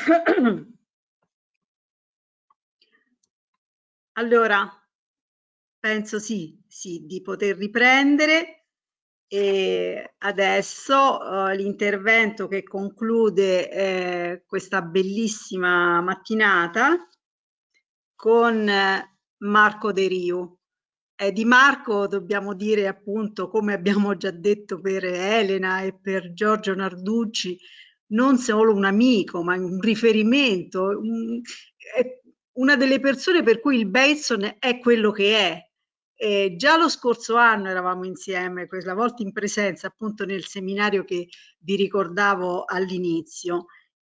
Allora, penso sì, di poter riprendere, e adesso l'intervento che conclude questa bellissima mattinata con Marco De Riu. Di Marco dobbiamo dire, appunto, come abbiamo già detto per Elena e per Giorgio Narducci, non solo un amico, ma un riferimento, è una delle persone per cui il Bateson è quello che è. Già lo scorso anno eravamo insieme, quella volta in presenza, appunto nel seminario che vi ricordavo all'inizio.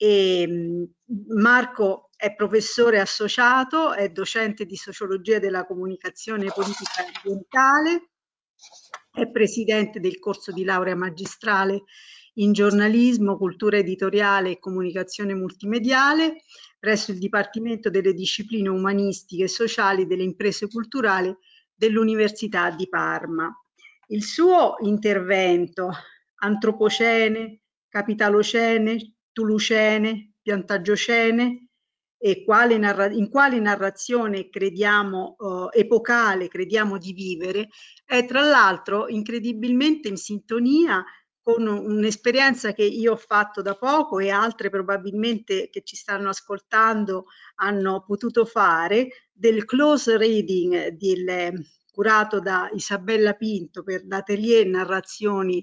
Marco è professore associato, è docente di sociologia della comunicazione e politica ambientale, è presidente del corso di laurea magistrale in giornalismo, cultura editoriale e comunicazione multimediale presso il Dipartimento delle Discipline Umanistiche e Sociali delle Imprese Culturali dell'Università di Parma. Il suo intervento, Antropocene, Capitalocene, Tulucene, Piantagiocene, e in quale narrazione crediamo epocale crediamo di vivere, è tra l'altro incredibilmente in sintonia con un'esperienza che io ho fatto da poco e altre probabilmente che ci stanno ascoltando hanno potuto fare, del close reading curato da Isabella Pinto per l'Atelier Narrazioni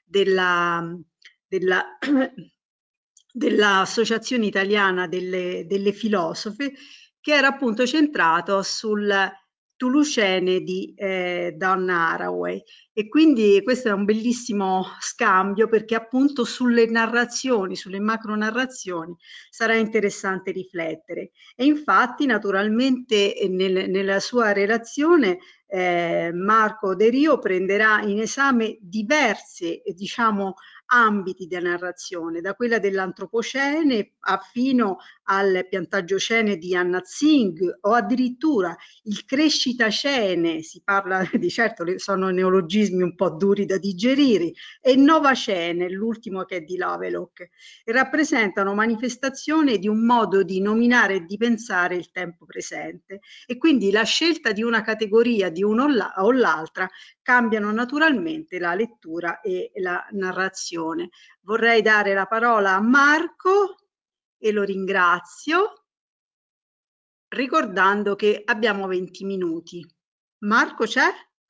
dell'Associazione Italiana delle Filosofe, che era appunto centrato sul Tulucene di Donna Haraway. E quindi questo è un bellissimo scambio, perché appunto sulle narrazioni, sulle macronarrazioni sarà interessante riflettere. E infatti naturalmente nella sua relazione Marco De Rio prenderà in esame diverse, diciamo, ambiti di narrazione, da quella dell'antropocene fino al piantagiocene di Anna Tsing, o addirittura il crescitacene, si parla di, certo sono neologismi un po' duri da digerire, e novacene, l'ultimo che è di Lovelock, e rappresentano manifestazione di un modo di nominare e di pensare il tempo presente. E quindi la scelta di una categoria, di uno o l'altra, cambiano naturalmente la lettura e la narrazione. Vorrei dare la parola a Marco e lo ringrazio, ricordando che abbiamo 20 minuti. Marco, c'è?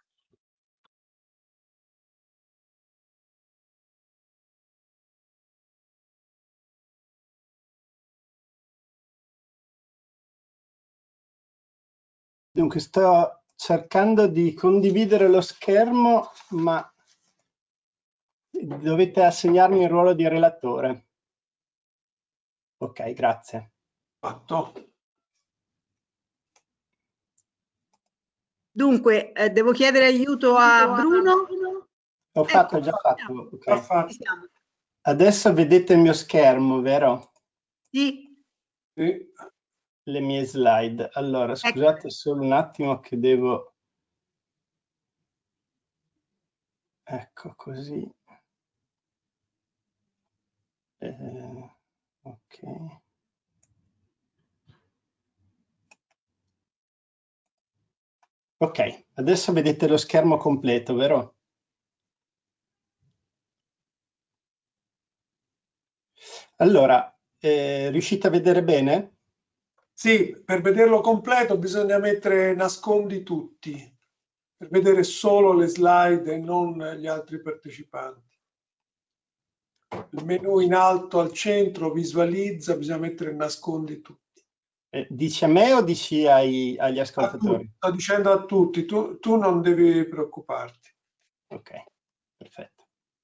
Dunque, sto cercando di condividere lo schermo, ma dovete assegnarmi il ruolo di relatore. Ok, grazie. Fatto. Dunque, devo chiedere aiuto a Bruno? Ho fatto, già fatto. Okay. Fatto. Adesso vedete il mio schermo, vero? Sì. Sì. Le mie slide. Allora, scusate solo un attimo che devo... Ecco, così. Ok. Ok, adesso vedete lo schermo completo, vero? Allora, riuscite a vedere bene? Sì, per vederlo completo bisogna mettere nascondi tutti, per vedere solo le slide e non gli altri partecipanti. Il menu in alto al centro visualizza, bisogna mettere nascondi tutti. Dici a me o dici agli ascoltatori? Sto dicendo a tutti, tu non devi preoccuparti. Ok, perfetto.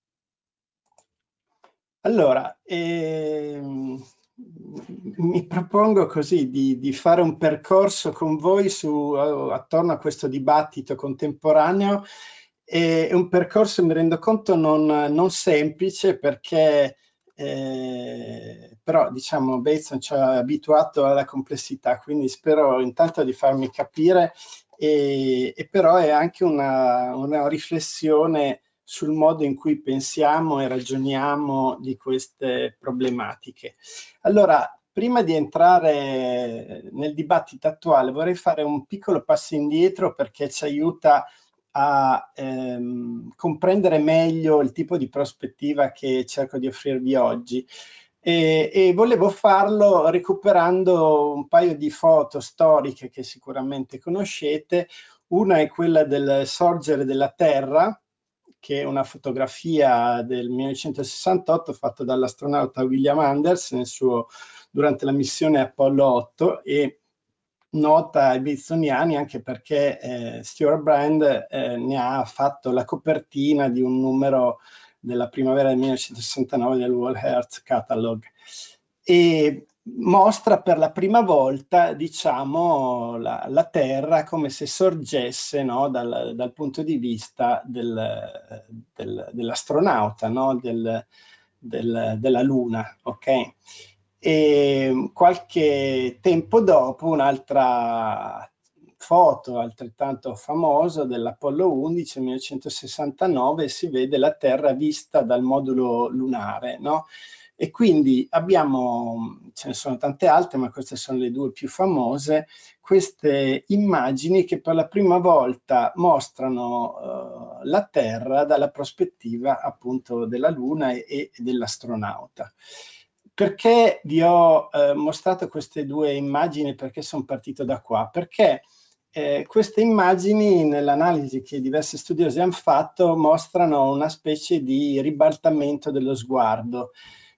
Allora, mi propongo così di fare un percorso con voi attorno a questo dibattito contemporaneo. È un percorso, mi rendo conto, non semplice, perché però diciamo Bateson ci ha abituato alla complessità, quindi spero intanto di farmi capire, e però è anche una riflessione sul modo in cui pensiamo e ragioniamo di queste problematiche. Allora, prima di entrare nel dibattito attuale vorrei fare un piccolo passo indietro perché ci aiuta a comprendere meglio il tipo di prospettiva che cerco di offrirvi oggi. E volevo farlo recuperando un paio di foto storiche che sicuramente conoscete. Una è quella del sorgere della Terra, che è una fotografia del 1968 fatta dall'astronauta William Anders durante la missione Apollo 8 e nota ai Smithsoniani anche perché Stuart Brand ne ha fatto la copertina di un numero della primavera del 1969 del World Earth Catalog e mostra per la prima volta, diciamo, la Terra come se sorgesse, no, dal punto di vista dell'astronauta, no, della Luna, ok? E qualche tempo dopo un'altra foto altrettanto famosa dell'Apollo 11 1969 si vede la Terra vista dal modulo lunare, no? E quindi abbiamo, ce ne sono tante altre, ma queste sono le due più famose, queste immagini che per la prima volta mostrano la Terra dalla prospettiva appunto della Luna e dell'astronauta. Perché vi ho mostrato queste due immagini? Perché sono partito da qua? Perché queste immagini, nell'analisi che diversi studiosi hanno fatto, mostrano una specie di ribaltamento dello sguardo.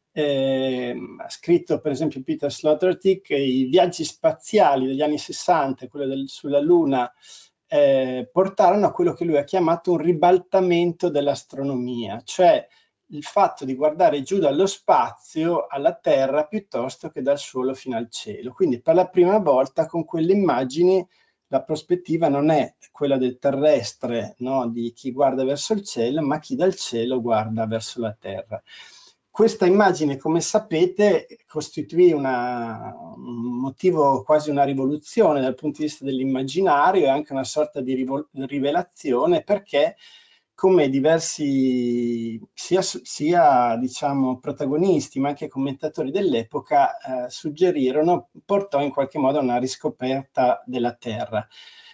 Ha scritto per esempio Peter Sloterdijk che i viaggi spaziali degli anni 60, quello sulla Luna, portarono a quello che lui ha chiamato un ribaltamento dell'astronomia, cioè il fatto di guardare giù dallo spazio alla Terra piuttosto che dal suolo fino al cielo. Quindi per la prima volta con quelle immagini la prospettiva non è quella del terrestre, no? Di chi guarda verso il cielo, ma chi dal cielo guarda verso la Terra. Questa immagine, come sapete, costituì un motivo, quasi una rivoluzione dal punto di vista dell'immaginario e anche una sorta di rivelazione perché come diversi sia diciamo protagonisti ma anche commentatori dell'epoca suggerirono, portò in qualche modo a una riscoperta della Terra.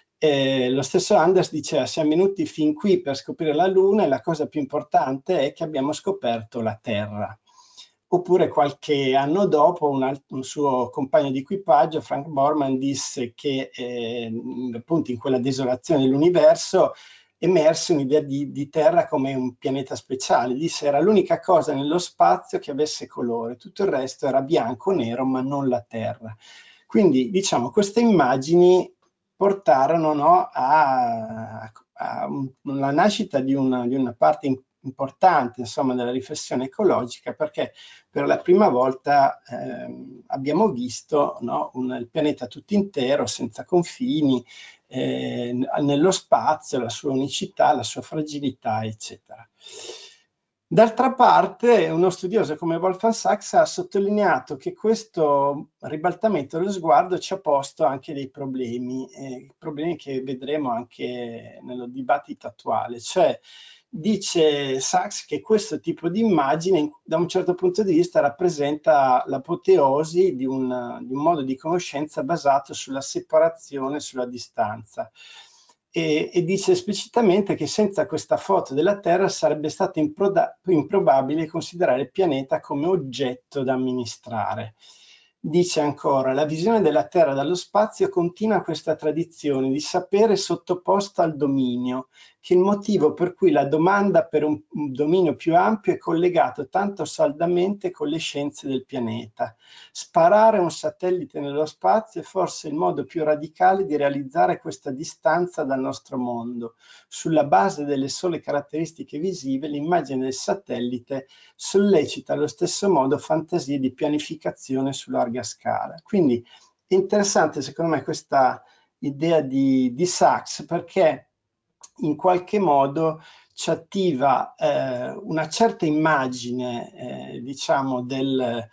Lo stesso Anders diceva siamo venuti fin qui per scoprire la Luna e la cosa più importante è che abbiamo scoperto la Terra. Oppure qualche anno dopo un suo compagno di equipaggio, Frank Borman, disse che appunto in quella desolazione dell'universo emerse un'idea di Terra come un pianeta speciale. Disse era l'unica cosa nello spazio che avesse colore, tutto il resto era bianco o nero, ma non la Terra. Quindi diciamo queste immagini portarono, no, alla nascita di una parte importante insomma della riflessione ecologica perché per la prima volta abbiamo visto, no, il pianeta tutto intero senza confini nello spazio, la sua unicità, la sua fragilità eccetera. D'altra parte, uno studioso come Wolfgang Sachs ha sottolineato che questo ribaltamento dello sguardo ci ha posto anche dei problemi che vedremo anche nel dibattito attuale. Cioè, dice Sachs che questo tipo di immagine, da un certo punto di vista, rappresenta l'apoteosi di un modo di conoscenza basato sulla separazione, sulla distanza. E dice esplicitamente che senza questa foto della Terra sarebbe stato improbabile considerare il pianeta come oggetto da amministrare. Dice ancora, la visione della Terra dallo spazio continua questa tradizione di sapere sottoposta al dominio, che è il motivo per cui la domanda per un dominio più ampio è collegato tanto saldamente con le scienze del pianeta. Sparare un satellite nello spazio è forse il modo più radicale di realizzare questa distanza dal nostro mondo. Sulla base delle sole caratteristiche visive, l'immagine del satellite sollecita allo stesso modo fantasie di pianificazione su larga scala. Quindi è interessante secondo me questa idea di Sachs perché in qualche modo ci attiva una certa immagine diciamo del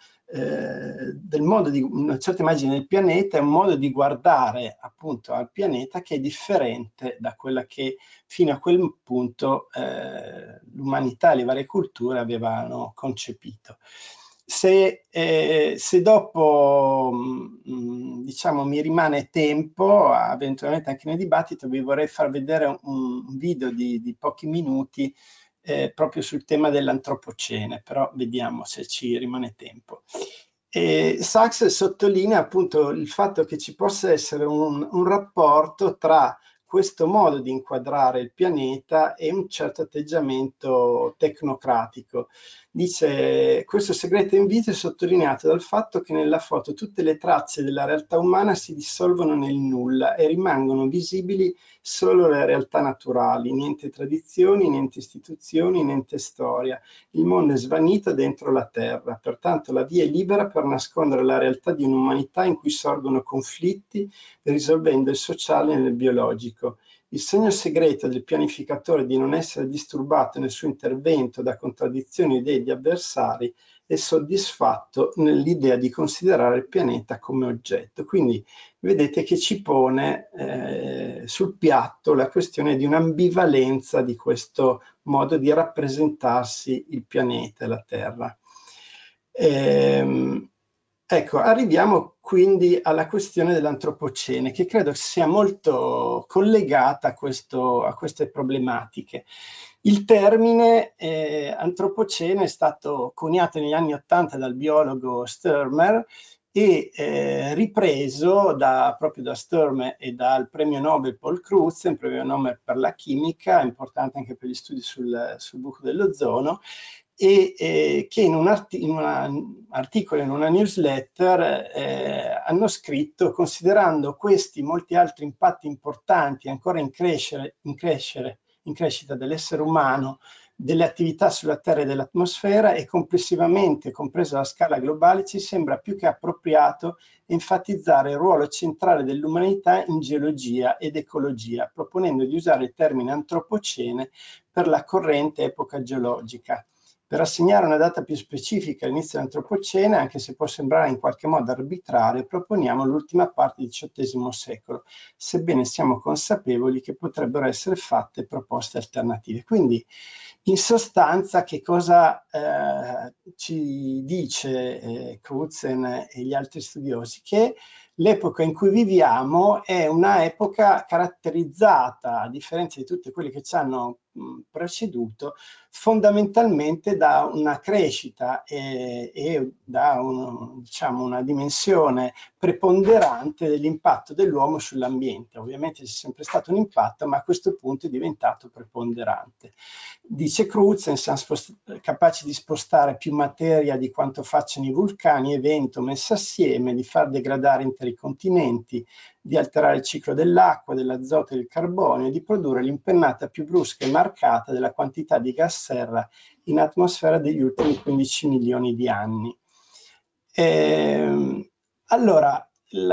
modo di una certa immagine del pianeta e un modo di guardare appunto al pianeta che è differente da quella che fino a quel punto l'umanità e le varie culture avevano concepito. se dopo diciamo mi rimane tempo, eventualmente anche nel dibattito, vi vorrei far vedere un video di pochi minuti proprio sul tema dell'antropocene, però vediamo se ci rimane tempo. Sachs sottolinea appunto il fatto che ci possa essere un rapporto tra questo modo di inquadrare il pianeta e un certo atteggiamento tecnocratico. Dice: questo segreto invito è sottolineato dal fatto che nella foto tutte le tracce della realtà umana si dissolvono nel nulla e rimangono visibili solo le realtà naturali, niente tradizioni, niente istituzioni, niente storia. Il mondo è svanito dentro la Terra, pertanto la via è libera per nascondere la realtà di un'umanità in cui sorgono conflitti, risolvendo il sociale nel biologico. Il sogno segreto del pianificatore di non essere disturbato nel suo intervento da contraddizioni e idee di avversari è soddisfatto nell'idea di considerare il pianeta come oggetto. Quindi vedete che ci pone sul piatto la questione di un'ambivalenza di questo modo di rappresentarsi il pianeta e la Terra. Ecco, arriviamo quindi alla questione dell'antropocene, che credo sia molto collegata a queste problematiche. Il termine antropocene è stato coniato negli anni '80 dal biologo Sturmer e ripreso proprio da Sturmer e dal premio Nobel Paul Crutzen, premio Nobel per la chimica, importante anche per gli studi sul buco dell'ozono, e che in un articolo, in una newsletter, hanno scritto: considerando questi molti altri impatti importanti ancora in crescita dell'essere umano, delle attività sulla Terra e dell'atmosfera e complessivamente, compresa la scala globale, ci sembra più che appropriato enfatizzare il ruolo centrale dell'umanità in geologia ed ecologia, proponendo di usare il termine antropocene per la corrente epoca geologica. Per assegnare una data più specifica all'inizio dell'antropocene, anche se può sembrare in qualche modo arbitrario, proponiamo l'ultima parte del XVIII secolo, sebbene siamo consapevoli che potrebbero essere fatte proposte alternative. Quindi, in sostanza, che cosa ci dice Crutzen e gli altri studiosi? Che l'epoca in cui viviamo è una epoca caratterizzata, a differenza di tutte quelle che ci hanno preceduto, fondamentalmente da una crescita e da diciamo, una dimensione preponderante dell'impatto dell'uomo sull'ambiente. Ovviamente c'è sempre stato un impatto, ma a questo punto è diventato preponderante. Dice Crutzen: siamo capaci di spostare più materia di quanto facciano i vulcani e vento messi assieme, di far degradare interi continenti, di alterare il ciclo dell'acqua, dell'azoto e del carbonio, e di produrre l'impennata più brusca e marcata della quantità di gas serra in atmosfera degli ultimi 15 milioni di anni. Allora,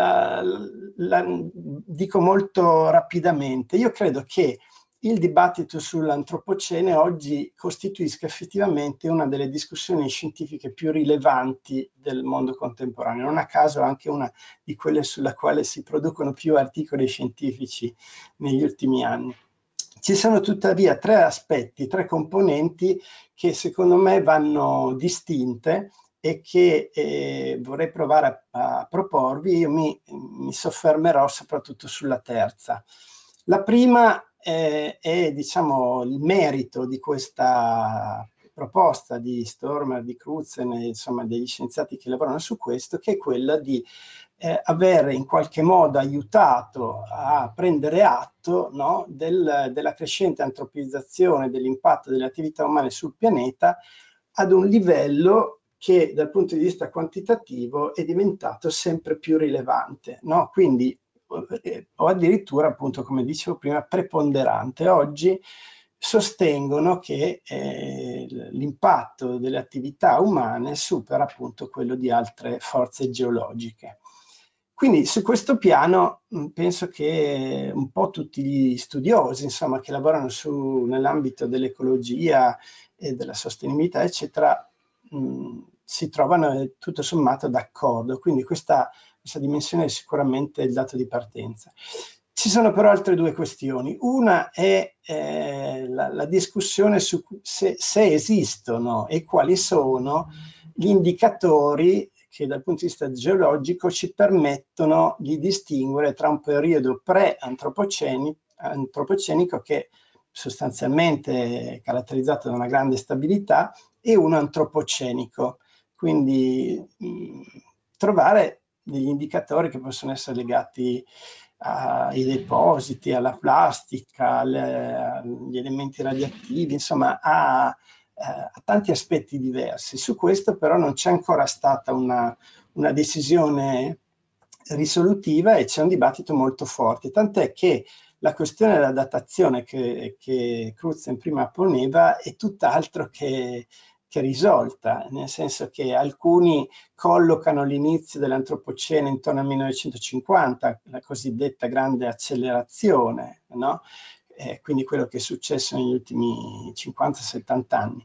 dico molto rapidamente, io credo che il dibattito sull'antropocene oggi costituisca effettivamente una delle discussioni scientifiche più rilevanti del mondo contemporaneo, non a caso anche una di quelle sulla quale si producono più articoli scientifici negli ultimi anni. Ci sono tuttavia tre aspetti, tre componenti che secondo me vanno distinte e che vorrei provare a proporvi. Io mi soffermerò soprattutto sulla terza. La prima è diciamo, il merito di questa proposta di Sturmer, di Crutzen e insomma degli scienziati che lavorano su questo, che è quella di aver in qualche modo aiutato a prendere atto, no, della crescente antropizzazione dell'impatto delle attività umane sul pianeta ad un livello che dal punto di vista quantitativo è diventato sempre più rilevante, no? Quindi o addirittura, appunto, come dicevo prima, preponderante. Oggi sostengono che l'impatto delle attività umane supera appunto quello di altre forze geologiche. Quindi su questo piano penso che un po' tutti gli studiosi, insomma, che lavorano nell'ambito dell'ecologia e della sostenibilità, eccetera, si trovano tutto sommato d'accordo. Quindi questa dimensione è sicuramente il dato di partenza. Ci sono però altre due questioni. Una è la discussione su se esistono e quali sono gli indicatori che dal punto di vista geologico ci permettono di distinguere tra un periodo pre-antropocenico, che sostanzialmente è caratterizzato da una grande stabilità, e uno antropocenico. Quindi trovare degli indicatori che possono essere legati ai depositi, alla plastica, agli elementi radioattivi, insomma a tanti aspetti diversi. Su questo però non c'è ancora stata una decisione risolutiva e c'è un dibattito molto forte, tant'è che la questione della datazione che Crutzen prima poneva è tutt'altro che risolta, nel senso che alcuni collocano l'inizio dell'antropocene intorno al 1950, la cosiddetta grande accelerazione, no? Quindi quello che è successo negli ultimi 50-70 anni.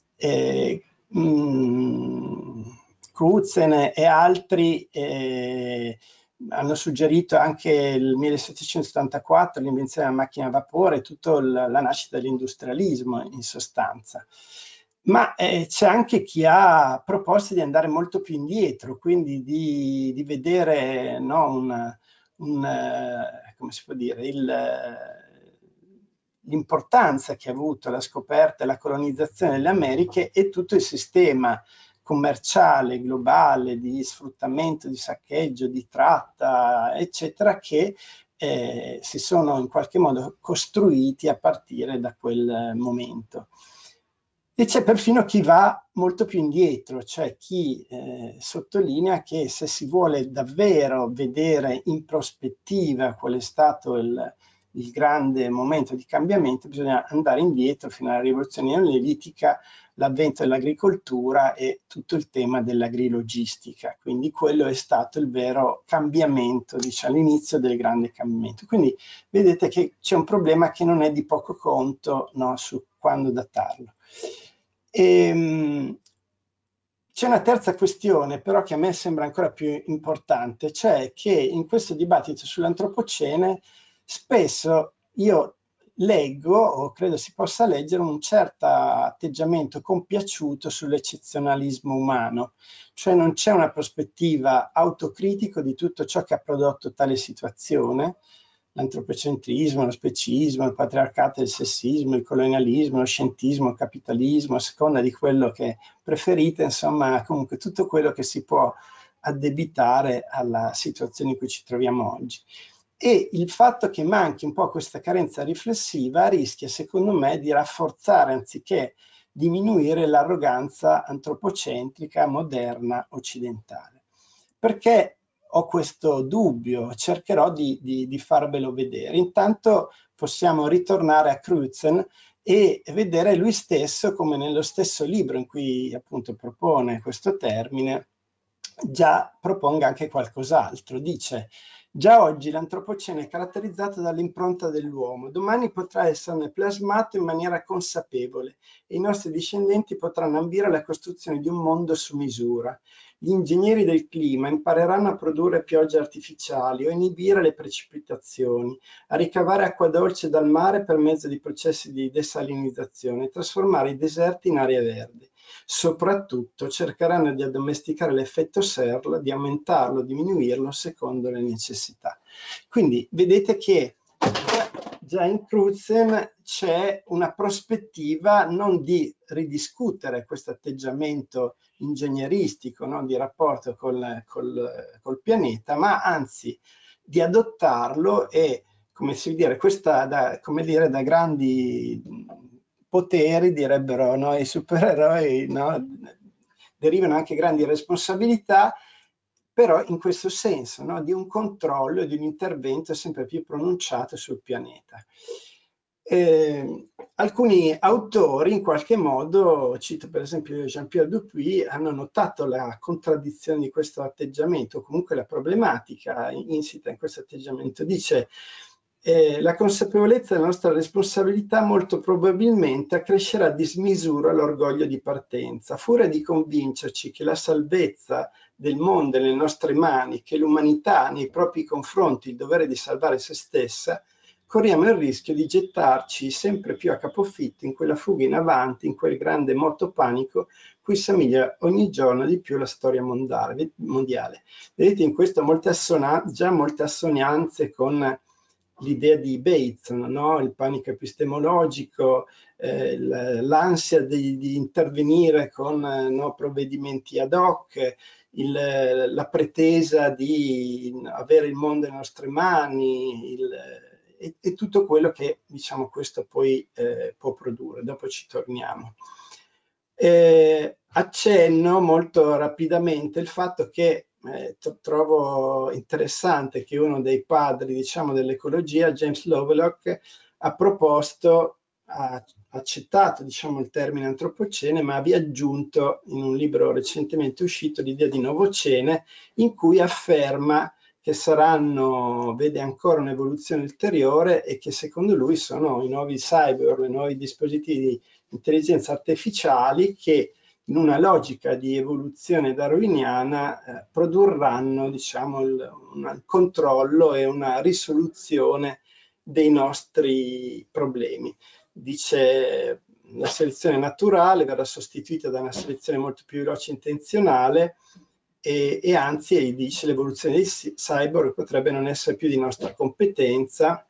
Crutzen e altri hanno suggerito anche il 1774, l'invenzione della macchina a vapore, e tutta la nascita dell'industrialismo in sostanza. Ma c'è anche chi ha proposte di andare molto più indietro, quindi di vedere, no, come si può dire, l'importanza che ha avuto la scoperta e la colonizzazione delle Americhe e tutto il sistema commerciale globale di sfruttamento, di saccheggio, di tratta, eccetera, che si sono in qualche modo costruiti a partire da quel momento. E c'è perfino chi va molto più indietro, cioè chi sottolinea che se si vuole davvero vedere in prospettiva qual è stato il grande momento di cambiamento, bisogna andare indietro fino alla rivoluzione neolitica, l'avvento dell'agricoltura e tutto il tema dell'agrilogistica. Quindi quello è stato il vero cambiamento, diciamo, l'inizio del grande cambiamento. Quindi vedete che c'è un problema che non è di poco conto, no, su quando datarlo. C'è una terza questione però che a me sembra ancora più importante, cioè che in questo dibattito sull'antropocene spesso io leggo, o credo si possa leggere, un certo atteggiamento compiaciuto sull'eccezionalismo umano, cioè non c'è una prospettiva autocritica di tutto ciò che ha prodotto tale situazione, l'antropocentrismo, lo specismo, il patriarcato e il sessismo, il colonialismo, lo scientismo, il capitalismo, a seconda di quello che preferite, insomma, comunque tutto quello che si può addebitare alla situazione in cui ci troviamo oggi. E il fatto che manchi un po' questa carenza riflessiva rischia, secondo me, di rafforzare anziché diminuire l'arroganza antropocentrica moderna occidentale. Perché ho questo dubbio, cercherò di farvelo vedere. Intanto possiamo ritornare a Crutzen e vedere lui stesso come nello stesso libro in cui appunto propone questo termine già proponga anche qualcos'altro. Dice: già oggi l'antropocene è caratterizzato dall'impronta dell'uomo, domani potrà esserne plasmato in maniera consapevole e i nostri discendenti potranno ambire alla costruzione di un mondo su misura. Gli ingegneri del clima impareranno a produrre piogge artificiali o inibire le precipitazioni, a ricavare acqua dolce dal mare per mezzo di processi di desalinizzazione e trasformare i deserti in aree verdi. Soprattutto cercheranno di addomesticare l'effetto serra, di aumentarlo, diminuirlo secondo le necessità. Quindi vedete che già in Crutzen c'è una prospettiva non di ridiscutere questo atteggiamento ingegneristico, no? Di rapporto col pianeta, ma anzi di adottarlo e, come si dire, da grandi poteri, direbbero, no, i supereroi, no? Derivano anche grandi responsabilità, però in questo senso, no? Di un controllo e di un intervento sempre più pronunciato sul pianeta. Alcuni autori in qualche modo, cito per esempio Jean-Pierre Dupuy, hanno notato la contraddizione di questo atteggiamento, comunque la problematica insita in questo atteggiamento. Dice: la consapevolezza della nostra responsabilità molto probabilmente accrescerà a dismisura l'orgoglio di partenza, a furia di convincerci che la salvezza del mondo è nelle nostre mani, che l'umanità ha nei propri confronti il dovere di salvare se stessa, corriamo il rischio di gettarci sempre più a capofitto in quella fuga in avanti, in quel grande motopanico cui somiglia ogni giorno di più la storia mondiale. Vedete, in questo già molte assonanze con l'idea di Bateson, no? Il panico epistemologico, l'ansia di intervenire con provvedimenti ad hoc, la pretesa di avere il mondo nelle nostre mani, e tutto quello che, diciamo, questo poi può produrre. Dopo ci torniamo. Accenno molto rapidamente il fatto che trovo interessante che uno dei padri, diciamo, dell'ecologia, James Lovelock, ha accettato, diciamo, il termine antropocene, ma vi ha aggiunto in un libro recentemente uscito l'idea di novocene, in cui afferma che vede ancora un'evoluzione ulteriore e che secondo lui sono i nuovi cyborg, i nuovi dispositivi di intelligenza artificiali che in una logica di evoluzione darwiniana produrranno, diciamo, un controllo e una risoluzione dei nostri problemi. Dice la selezione naturale verrà sostituita da una selezione molto più veloce e intenzionale e anzi dice l'evoluzione dei cyborg potrebbe non essere più di nostra competenza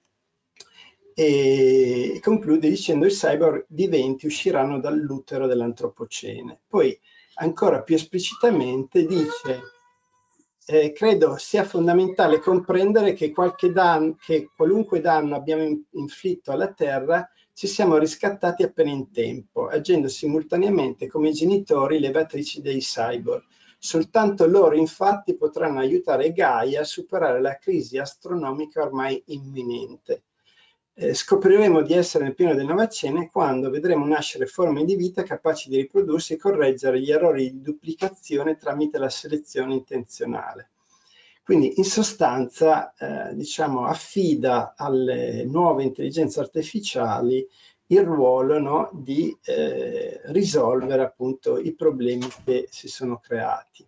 e conclude dicendo i cyborg viventi usciranno dall'utero dell'antropocene. Poi ancora più esplicitamente dice credo sia fondamentale comprendere che qualunque danno abbiamo inflitto alla Terra ci siamo riscattati appena in tempo, agendo simultaneamente come genitori levatrici dei cyborg. Soltanto loro infatti potranno aiutare Gaia a superare la crisi astronomica ormai imminente. Scopriremo di essere nel pieno del Novecento quando vedremo nascere forme di vita capaci di riprodursi e correggere gli errori di duplicazione tramite la selezione intenzionale. Quindi in sostanza diciamo, affida alle nuove intelligenze artificiali il ruolo, no, di risolvere appunto i problemi che si sono creati.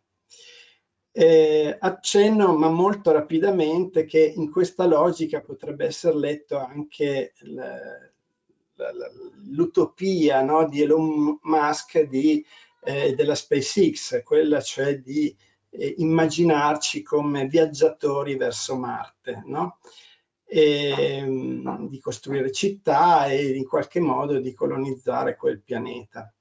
Accenno, ma molto rapidamente, che in questa logica potrebbe essere letto anche l'utopia, no, di Elon Musk della SpaceX, quella cioè di immaginarci come viaggiatori verso Marte, no? Di costruire città e in qualche modo di colonizzare quel pianeta.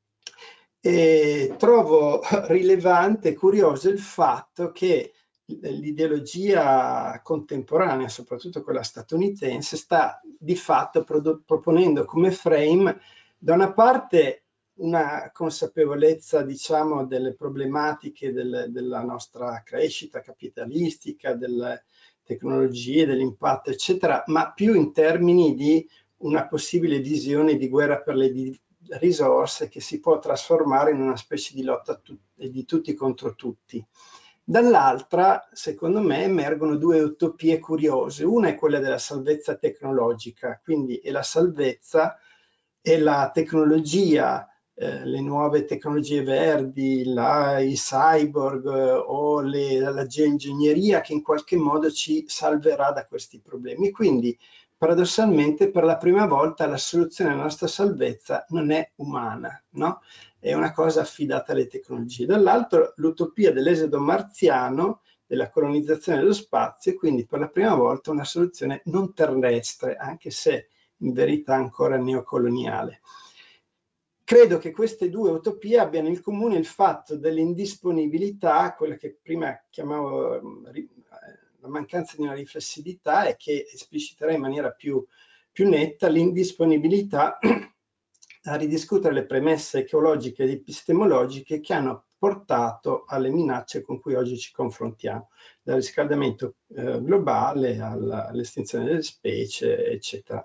E trovo rilevante e curioso il fatto che l'ideologia contemporanea, soprattutto quella statunitense, sta di fatto proponendo come frame da una parte una consapevolezza, diciamo, delle problematiche della nostra crescita capitalistica, delle tecnologie, dell'impatto, eccetera, ma più in termini di una possibile visione di guerra per le risorse che si può trasformare in una specie di lotta di tutti contro tutti. Dall'altra, secondo me, emergono due utopie curiose. Una è quella della salvezza tecnologica, quindi è la salvezza e la tecnologia, le nuove tecnologie verdi, i cyborg o la geoingegneria che in qualche modo ci salverà da questi problemi. Quindi, paradossalmente, per la prima volta la soluzione alla nostra salvezza non è umana, no? È una cosa affidata alle tecnologie. Dall'altro, l'utopia dell'esodo marziano, della colonizzazione dello spazio, e quindi per la prima volta una soluzione non terrestre, anche se in verità ancora neocoloniale. Credo che queste due utopie abbiano in comune il fatto dell'indisponibilità, quella che prima chiamavo la mancanza di una riflessività e che espliciterei in maniera più netta, l'indisponibilità a ridiscutere le premesse ecologiche ed epistemologiche che hanno portato alle minacce con cui oggi ci confrontiamo, dal riscaldamento globale all'estinzione delle specie, eccetera.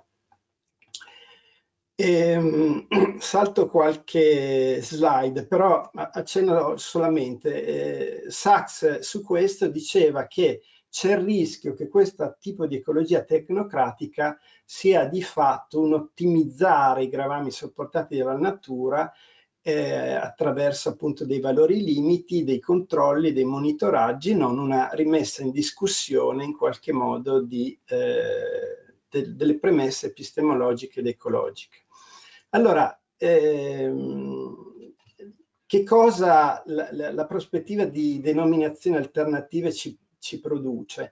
Salto qualche slide, però accenno solamente. Sachs su questo diceva che c'è il rischio che questo tipo di ecologia tecnocratica sia di fatto un ottimizzare i gravami sopportati dalla natura attraverso appunto dei valori limiti, dei controlli, dei monitoraggi, non una rimessa in discussione in qualche modo delle premesse epistemologiche ed ecologiche. Allora, che cosa la prospettiva di denominazioni alternative ci produce?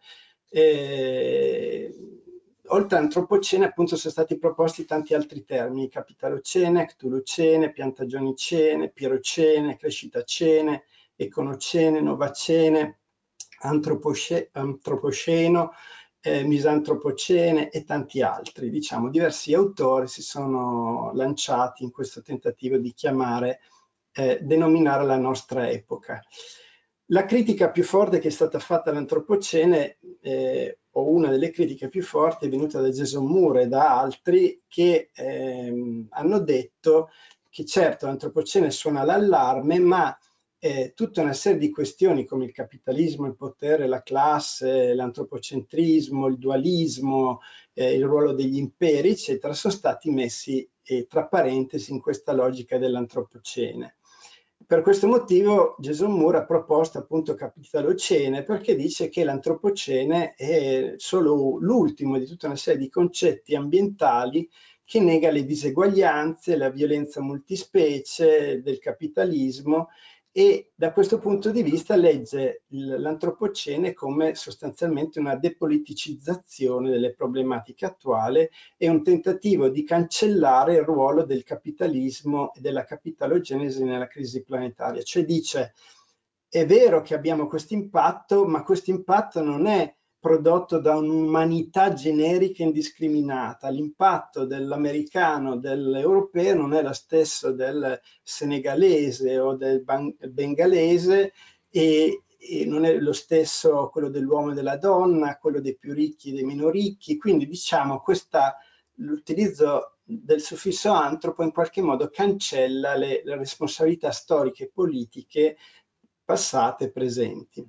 Oltre all'antropocene, appunto, sono stati proposti tanti altri termini: capitalocene, ctulocene, piantagionicene, pirocene, crescitacene, econocene, novacene, antropoceno, misantropocene e tanti altri. Diciamo, diversi autori si sono lanciati in questo tentativo di denominare la nostra epoca. La critica più forte che è stata fatta all'antropocene, o una delle critiche più forti, è venuta da Jason Moore e da altri che hanno detto che certo l'antropocene suona l'allarme, ma tutta una serie di questioni come il capitalismo, il potere, la classe, l'antropocentrismo, il dualismo, il ruolo degli imperi, eccetera, sono stati messi tra parentesi in questa logica dell'antropocene. Per questo motivo Jason Moore ha proposto appunto capitalocene, perché dice che l'antropocene è solo l'ultimo di tutta una serie di concetti ambientali che nega le diseguaglianze, la violenza multispecie del capitalismo, e da questo punto di vista legge l'antropocene come sostanzialmente una depoliticizzazione delle problematiche attuali e un tentativo di cancellare il ruolo del capitalismo e della capitalogenesi nella crisi planetaria. Cioè dice: è vero che abbiamo questo impatto, ma questo impatto non è prodotto da un'umanità generica e indiscriminata. L'impatto dell'americano, dell'europeo non è lo stesso del senegalese o del bengalese, e non è lo stesso quello dell'uomo e della donna, quello dei più ricchi e dei meno ricchi. Quindi diciamo l'utilizzo del suffisso antropo in qualche modo cancella le responsabilità storiche e politiche passate e presenti.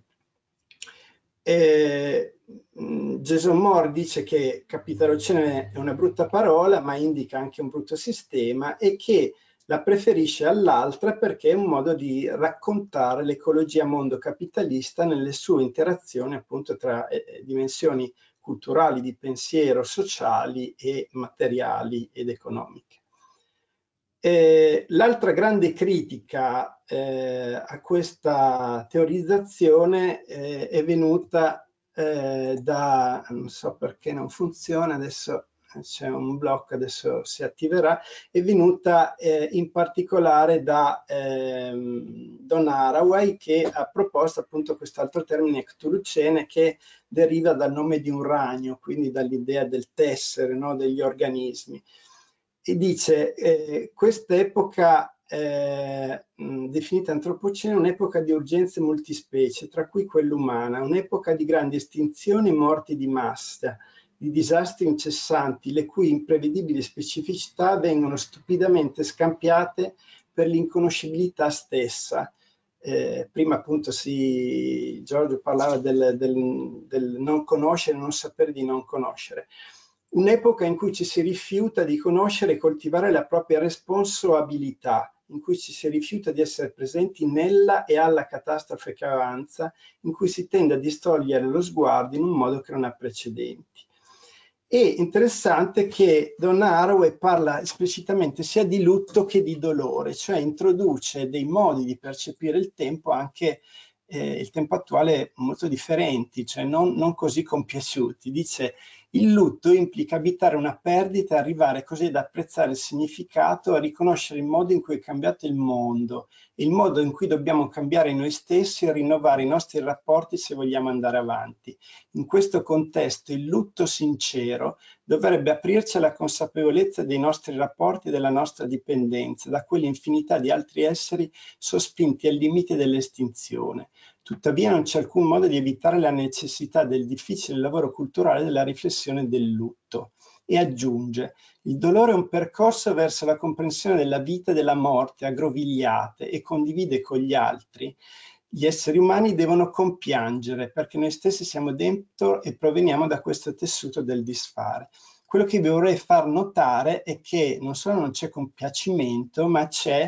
Jason Moore dice che capitalocene è una brutta parola, ma indica anche un brutto sistema, e che la preferisce all'altra perché è un modo di raccontare l'ecologia mondo capitalista nelle sue interazioni appunto tra dimensioni culturali, di pensiero, sociali e materiali ed economiche. L'altra grande critica a questa teorizzazione è venuta non so perché non funziona, adesso c'è un blocco, adesso si attiverà, è venuta in particolare da Don Haraway, che ha proposto appunto quest'altro termine ctulucene, che deriva dal nome di un ragno, quindi dall'idea del tessere, no, degli organismi. E dice quest'epoca definita antropocene, un'epoca di urgenze multispecie, tra cui quella umana, un'epoca di grandi estinzioni e morti di massa, di disastri incessanti, le cui imprevedibili specificità vengono stupidamente scambiate per l'inconoscibilità stessa. Prima appunto Giorgio parlava del non conoscere, non sapere di non conoscere. Un'epoca in cui ci si rifiuta di conoscere e coltivare la propria responsabilità, in cui ci si rifiuta di essere presenti nella e alla catastrofe che avanza, in cui si tende a distogliere lo sguardo in un modo che non ha precedenti. È interessante che Donna Haraway parla esplicitamente sia di lutto che di dolore, cioè introduce dei modi di percepire il tempo, anche il tempo attuale, molto differenti, cioè non così compiaciuti. Dice: il lutto implica abitare una perdita, arrivare così ad apprezzare il significato, a riconoscere il modo in cui è cambiato il mondo, il modo in cui dobbiamo cambiare noi stessi e rinnovare i nostri rapporti se vogliamo andare avanti. In questo contesto il lutto sincero dovrebbe aprirci alla consapevolezza dei nostri rapporti e della nostra dipendenza da quell'infinità di altri esseri sospinti al limite dell'estinzione. Tuttavia non c'è alcun modo di evitare la necessità del difficile lavoro culturale della riflessione del lutto. E aggiunge: il dolore è un percorso verso la comprensione della vita e della morte aggrovigliate, e condivide con gli altri. Gli esseri umani devono compiangere perché noi stessi siamo dentro e proveniamo da questo tessuto del disfare. Quello che vi vorrei far notare è che non solo non c'è compiacimento, ma c'è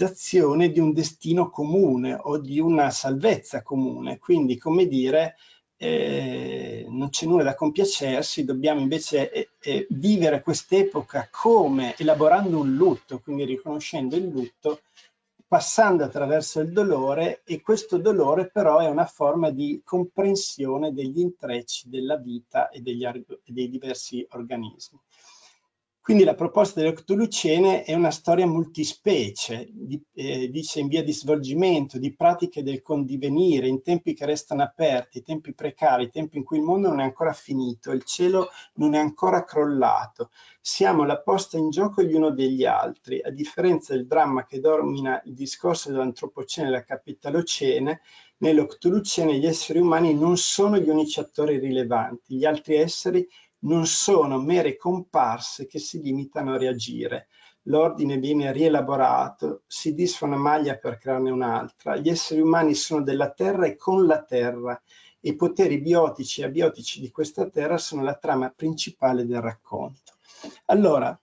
l'interiorizzazione di un destino comune o di una salvezza comune. Quindi, come dire, non c'è nulla da compiacersi, dobbiamo invece vivere quest'epoca come elaborando un lutto, quindi riconoscendo il lutto, passando attraverso il dolore, e questo dolore però è una forma di comprensione degli intrecci della vita e dei diversi organismi. Quindi la proposta delle Cthulhucene è una storia multispecie, dice in via di svolgimento, di pratiche del condivenire, in tempi che restano aperti, tempi precari, tempi in cui il mondo non è ancora finito, il cielo non è ancora crollato. Siamo alla posta in gioco gli uno degli altri, a differenza del dramma che domina il discorso dell'antropocene e della capitalocene. Nello Cthulhucene gli esseri umani non sono gli unici attori rilevanti, gli altri esseri non sono mere comparse che si limitano a reagire. L'ordine viene rielaborato, si disfa una maglia per crearne un'altra. Gli esseri umani sono della terra e con la terra. I poteri biotici e abiotici di questa terra sono la trama principale del racconto. Allora,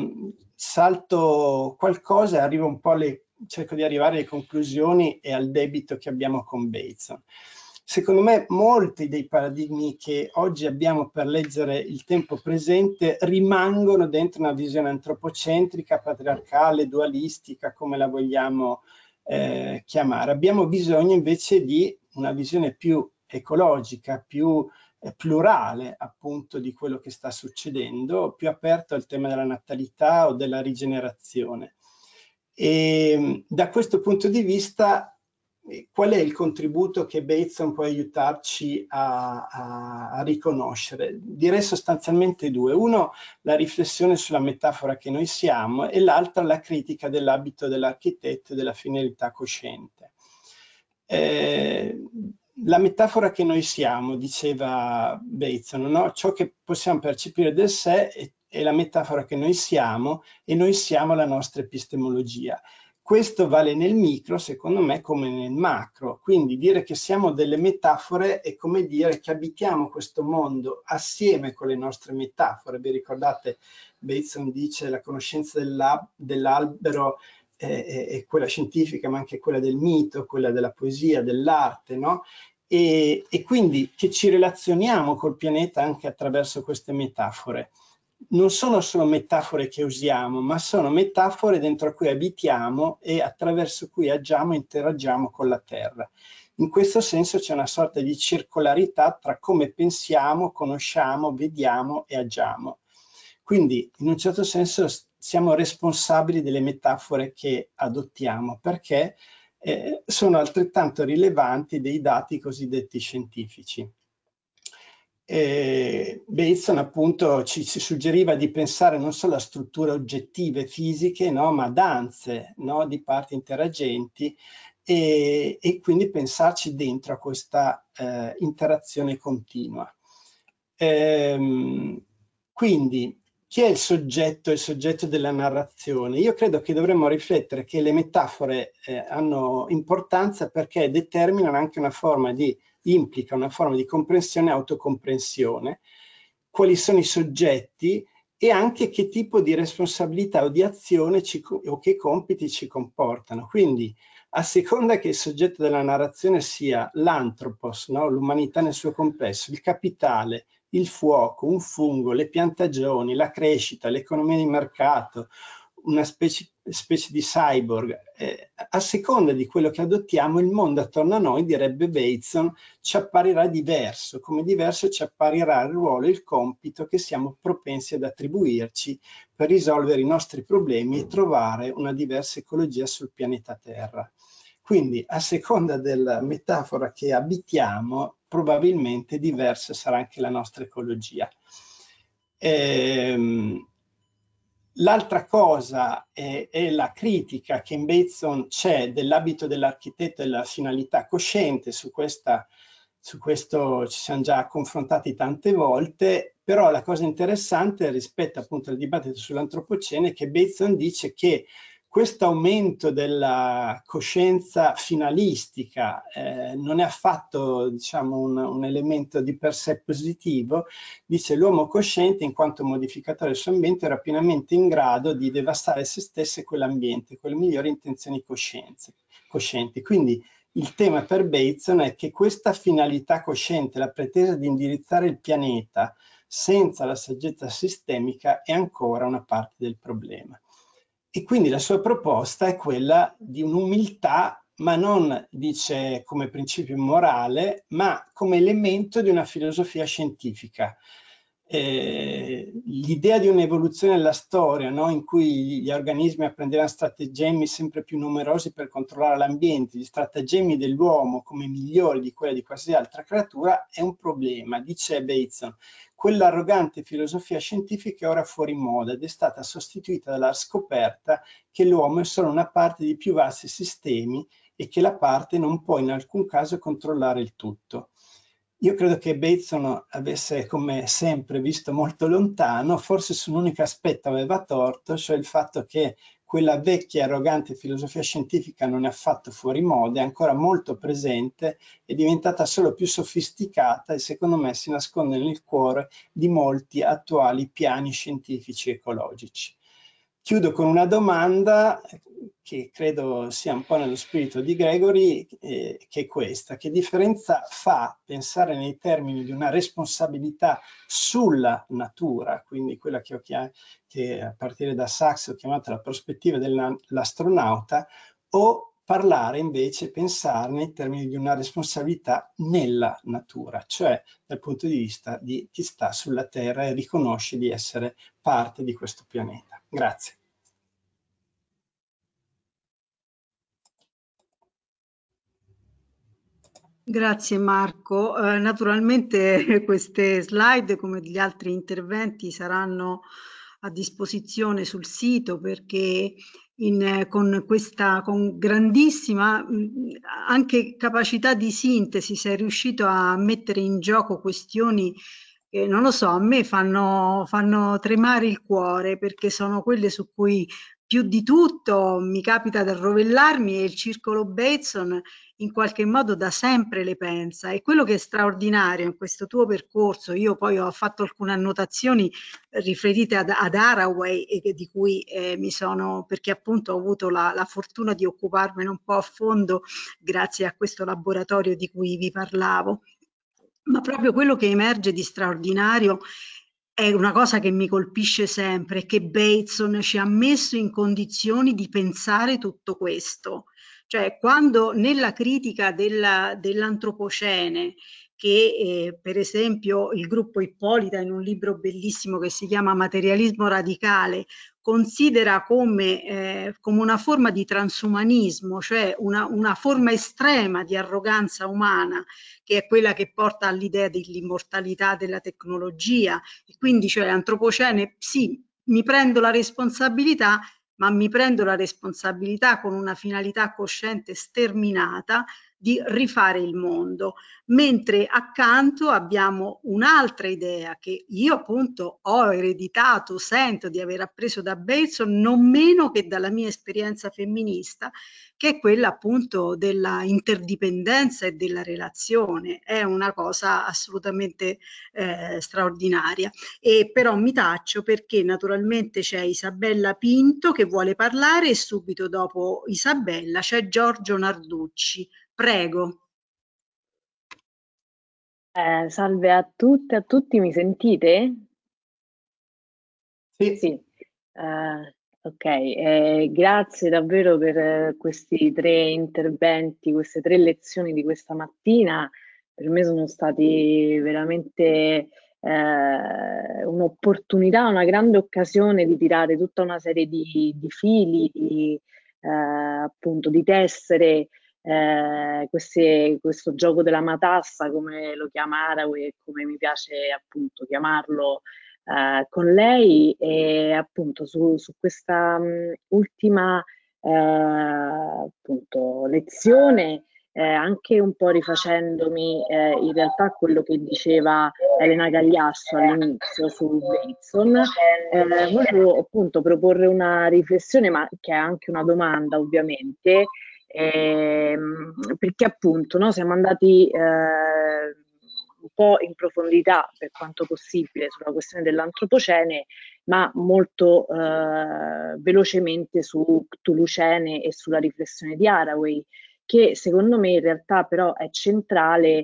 salto qualcosa e arrivo un po' cerco di arrivare alle conclusioni e al debito che abbiamo con Bateson. Secondo me molti dei paradigmi che oggi abbiamo per leggere il tempo presente rimangono dentro una visione antropocentrica, patriarcale, dualistica, come la vogliamo chiamare. Abbiamo bisogno invece di una visione più ecologica, più plurale appunto di quello che sta succedendo, più aperto al tema della natalità o della rigenerazione. E da questo punto di vista, qual è il contributo che Bateson può aiutarci a riconoscere? Direi sostanzialmente due. Uno, la riflessione sulla metafora che noi siamo, e l'altra la critica dell'abito dell'architetto e della finalità cosciente. La metafora che noi siamo, diceva Bateson, no? Ciò che possiamo percepire del sé è la metafora che noi siamo, e noi siamo la nostra epistemologia. Questo vale nel micro, secondo me, come nel macro. Quindi dire che siamo delle metafore è come dire che abitiamo questo mondo assieme con le nostre metafore. Vi ricordate, Bateson dice la conoscenza dell'albero è quella scientifica, ma anche quella del mito, quella della poesia, dell'arte, no? E quindi che ci relazioniamo col pianeta anche attraverso queste metafore. Non sono solo metafore che usiamo, ma sono metafore dentro cui abitiamo e attraverso cui agiamo e interagiamo con la Terra. In questo senso c'è una sorta di circolarità tra come pensiamo, conosciamo, vediamo e agiamo. Quindi, in un certo senso, siamo responsabili delle metafore che adottiamo, perché sono altrettanto rilevanti dei dati cosiddetti scientifici. Bateson appunto ci suggeriva di pensare non solo a strutture oggettive fisiche, no, ma danze, no, di parti interagenti, e quindi pensarci dentro a questa interazione continua. Quindi chi è il soggetto della narrazione? Io credo che dovremmo riflettere che le metafore hanno importanza perché determinano anche implica una forma di comprensione e autocomprensione, quali sono i soggetti e anche che tipo di responsabilità o di azione o che compiti ci comportano. Quindi, a seconda che il soggetto della narrazione sia l'antropos, no? L'umanità nel suo complesso, il capitale, il fuoco, un fungo, le piantagioni, la crescita, l'economia di mercato, una specie di cyborg, a seconda di quello che adottiamo, il mondo attorno a noi, direbbe Bateson, ci apparirà diverso, come diverso ci apparirà il ruolo e il compito che siamo propensi ad attribuirci per risolvere i nostri problemi e trovare una diversa ecologia sul pianeta Terra. Quindi, a seconda della metafora che abitiamo, probabilmente diversa sarà anche la nostra ecologia. L'altra cosa è la critica che in Bateson c'è dell'abito dell'architetto e della finalità cosciente. Su questo ci siamo già confrontati tante volte, però la cosa interessante rispetto appunto al dibattito sull'antropocene è che Bateson dice che questo aumento della coscienza finalistica non è affatto, diciamo, un elemento di per sé positivo. Dice l'uomo cosciente, in quanto modificatore del suo ambiente, era pienamente in grado di devastare se stesso e quell'ambiente con le migliori intenzioni coscienti. Quindi Il tema per Bateson è che questa finalità cosciente, la pretesa di indirizzare il pianeta senza la saggezza sistemica, è ancora una parte del problema. E quindi la sua proposta è quella di un'umiltà, ma non, dice, come principio morale, ma come elemento di una filosofia scientifica. L'idea di un'evoluzione della storia, no? In cui gli organismi apprendevano stratagemmi sempre più numerosi per controllare l'ambiente, gli stratagemmi dell'uomo come migliori di quelli di qualsiasi altra creatura, è un problema, dice Bateson. Quell'arrogante filosofia scientifica è ora fuori moda ed è stata sostituita dalla scoperta che l'uomo è solo una parte di più vasti sistemi e che la parte non può in alcun caso controllare il tutto. Io credo che Bateson avesse, come sempre, visto molto lontano, forse su un unico aspetto aveva torto, cioè il fatto che quella vecchia e arrogante filosofia scientifica non è affatto fuori moda, è ancora molto presente, è diventata solo più sofisticata e secondo me si nasconde nel cuore di molti attuali piani scientifici ecologici. Chiudo con una domanda che credo sia un po' nello spirito di Gregory, che è questa: che differenza fa pensare nei termini di una responsabilità sulla natura, quindi quella che a partire da Sachs ho chiamato la prospettiva dell'astronauta, o parlare invece, pensare nei termini di una responsabilità nella natura, cioè dal punto di vista di chi sta sulla Terra e riconosce di essere parte di questo pianeta. Grazie. Grazie Marco. Naturalmente queste slide, come gli altri interventi, saranno a disposizione sul sito perché con grandissima anche capacità di sintesi sei riuscito a mettere in gioco questioni che, non lo so, a me fanno tremare il cuore perché sono quelle su cui più di tutto mi capita di arrovellarmi e il circolo Bateson in qualche modo da sempre le pensa. E quello che è straordinario in questo tuo percorso, io poi ho fatto alcune annotazioni riferite ad Haraway e di cui perché appunto ho avuto la fortuna di occuparmene un po' a fondo grazie a questo laboratorio di cui vi parlavo. Ma proprio quello che emerge di straordinario è una cosa che mi colpisce sempre, che Bateson ci ha messo in condizioni di pensare tutto questo. Cioè, quando nella critica dell'antropocene, che per esempio il gruppo Ippolita in un libro bellissimo che si chiama Materialismo radicale considera come una forma di transumanismo, cioè una forma estrema di arroganza umana, che è quella che porta all'idea dell'immortalità della tecnologia. E quindi, cioè, antropocene, sì, mi prendo la responsabilità, ma mi prendo la responsabilità con una finalità cosciente sterminata di rifare il mondo, mentre accanto abbiamo un'altra idea che io appunto ho ereditato, sento di aver appreso da Bateson, non meno che dalla mia esperienza femminista, che è quella appunto della interdipendenza e della relazione. È una cosa assolutamente straordinaria. E però mi taccio perché naturalmente c'è Isabella Pinto che vuole parlare e subito dopo Isabella c'è Giorgio Narducci. Prego. Salve a tutte e a tutti, mi sentite? Sì. Sì. Ok, grazie davvero per questi tre interventi, queste tre lezioni di questa mattina. Per me sono stati veramente un'opportunità, una grande occasione di tirare tutta una serie di fili, appunto di tessere questo gioco della matassa, come lo chiama Haraway e come mi piace appunto chiamarlo con lei, e appunto su questa ultima appunto lezione, anche un po' rifacendomi in realtà a quello che diceva Elena Gagliasso all'inizio su Bateson, volevo appunto proporre una riflessione, ma che è anche una domanda ovviamente, perché appunto no, siamo andati un po' in profondità per quanto possibile sulla questione dell'antropocene, ma molto velocemente su Cthulhucene e sulla riflessione di Haraway, che secondo me in realtà però è centrale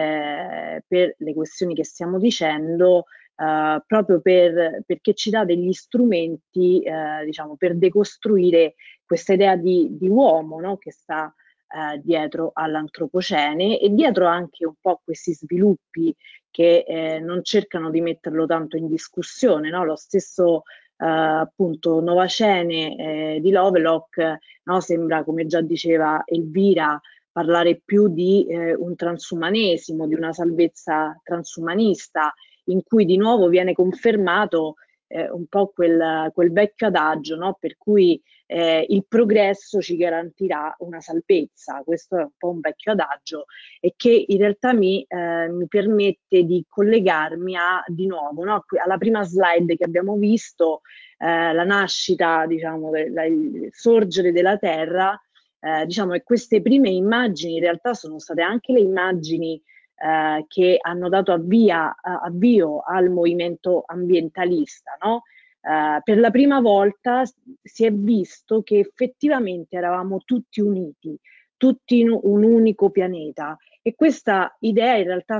per le questioni che stiamo dicendo, proprio perché ci dà degli strumenti, diciamo, per decostruire questa idea di uomo, no? Che sta dietro all'antropocene e dietro anche un po' questi sviluppi che non cercano di metterlo tanto in discussione, no? Lo stesso appunto Novacene di Lovelock, no? Sembra, come già diceva Elvira, parlare più di un transumanesimo, di una salvezza transumanista, in cui di nuovo viene confermato un po' quel vecchio adagio, no? Per cui il progresso ci garantirà una salvezza. Questo è un po' un vecchio adagio e che in realtà mi permette di collegarmi di nuovo, no? Alla prima slide che abbiamo visto, la nascita, diciamo, il sorgere della Terra. Diciamo che queste prime immagini in realtà sono state anche le immagini che hanno dato avvio al movimento ambientalista, no? Per la prima volta si è visto che effettivamente eravamo tutti uniti, tutti in un unico pianeta, e questa idea in realtà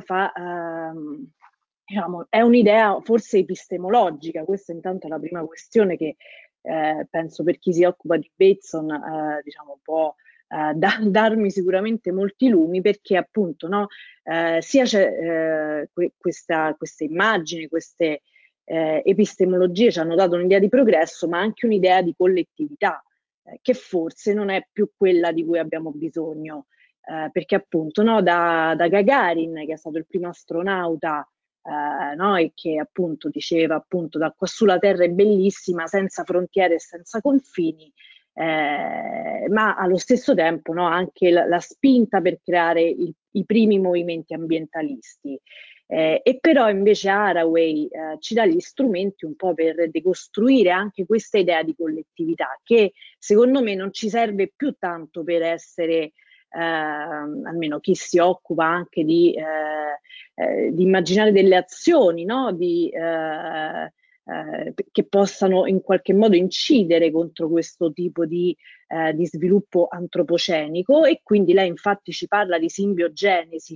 diciamo, è un'idea forse epistemologica. Questa intanto è la prima questione che penso per chi si occupa di Bateson diciamo, può darmi sicuramente molti lumi, perché appunto no, sia c'è queste immagini, queste epistemologie ci hanno dato un'idea di progresso, ma anche un'idea di collettività, che forse non è più quella di cui abbiamo bisogno, perché appunto no, da Gagarin, che è stato il primo astronauta, no, e che appunto diceva appunto da qua sulla Terra è bellissima, senza frontiere e senza confini, ma allo stesso tempo no, anche la spinta per creare i primi movimenti ambientalisti. E però invece Haraway ci dà gli strumenti un po' per decostruire anche questa idea di collettività, che secondo me non ci serve più tanto per essere, almeno chi si occupa anche di immaginare delle azioni, no? Che possano in qualche modo incidere contro questo tipo di sviluppo antropocenico. E quindi lei infatti ci parla di simbiogenesi,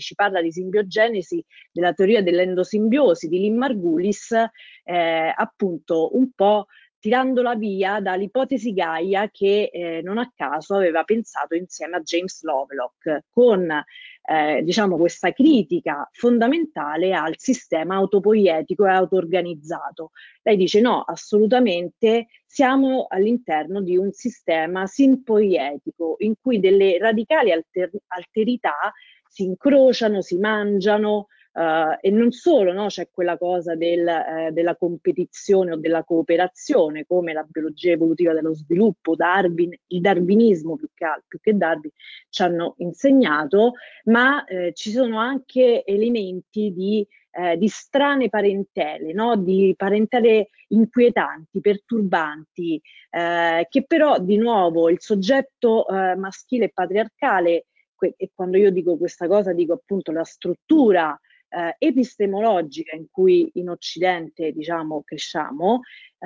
della teoria dell'endosimbiosi di Lynn Margulis, appunto un po' tirandola via dall'ipotesi Gaia che non a caso aveva pensato insieme a James Lovelock, con diciamo questa critica fondamentale al sistema autopoietico e auto-organizzato. Lei dice no, assolutamente siamo all'interno di un sistema sinpoietico in cui delle radicali alterità si incrociano, si mangiano, e non solo, no? C'è quella cosa della competizione o della cooperazione, come la biologia evolutiva dello sviluppo, Darwin, il darwinismo più che Darwin ci hanno insegnato, ma ci sono anche elementi di strane parentele, no? Di parentele inquietanti, perturbanti, che però di nuovo il soggetto maschile e patriarcale, e quando io dico questa cosa dico appunto la struttura epistemologica in cui in Occidente diciamo cresciamo,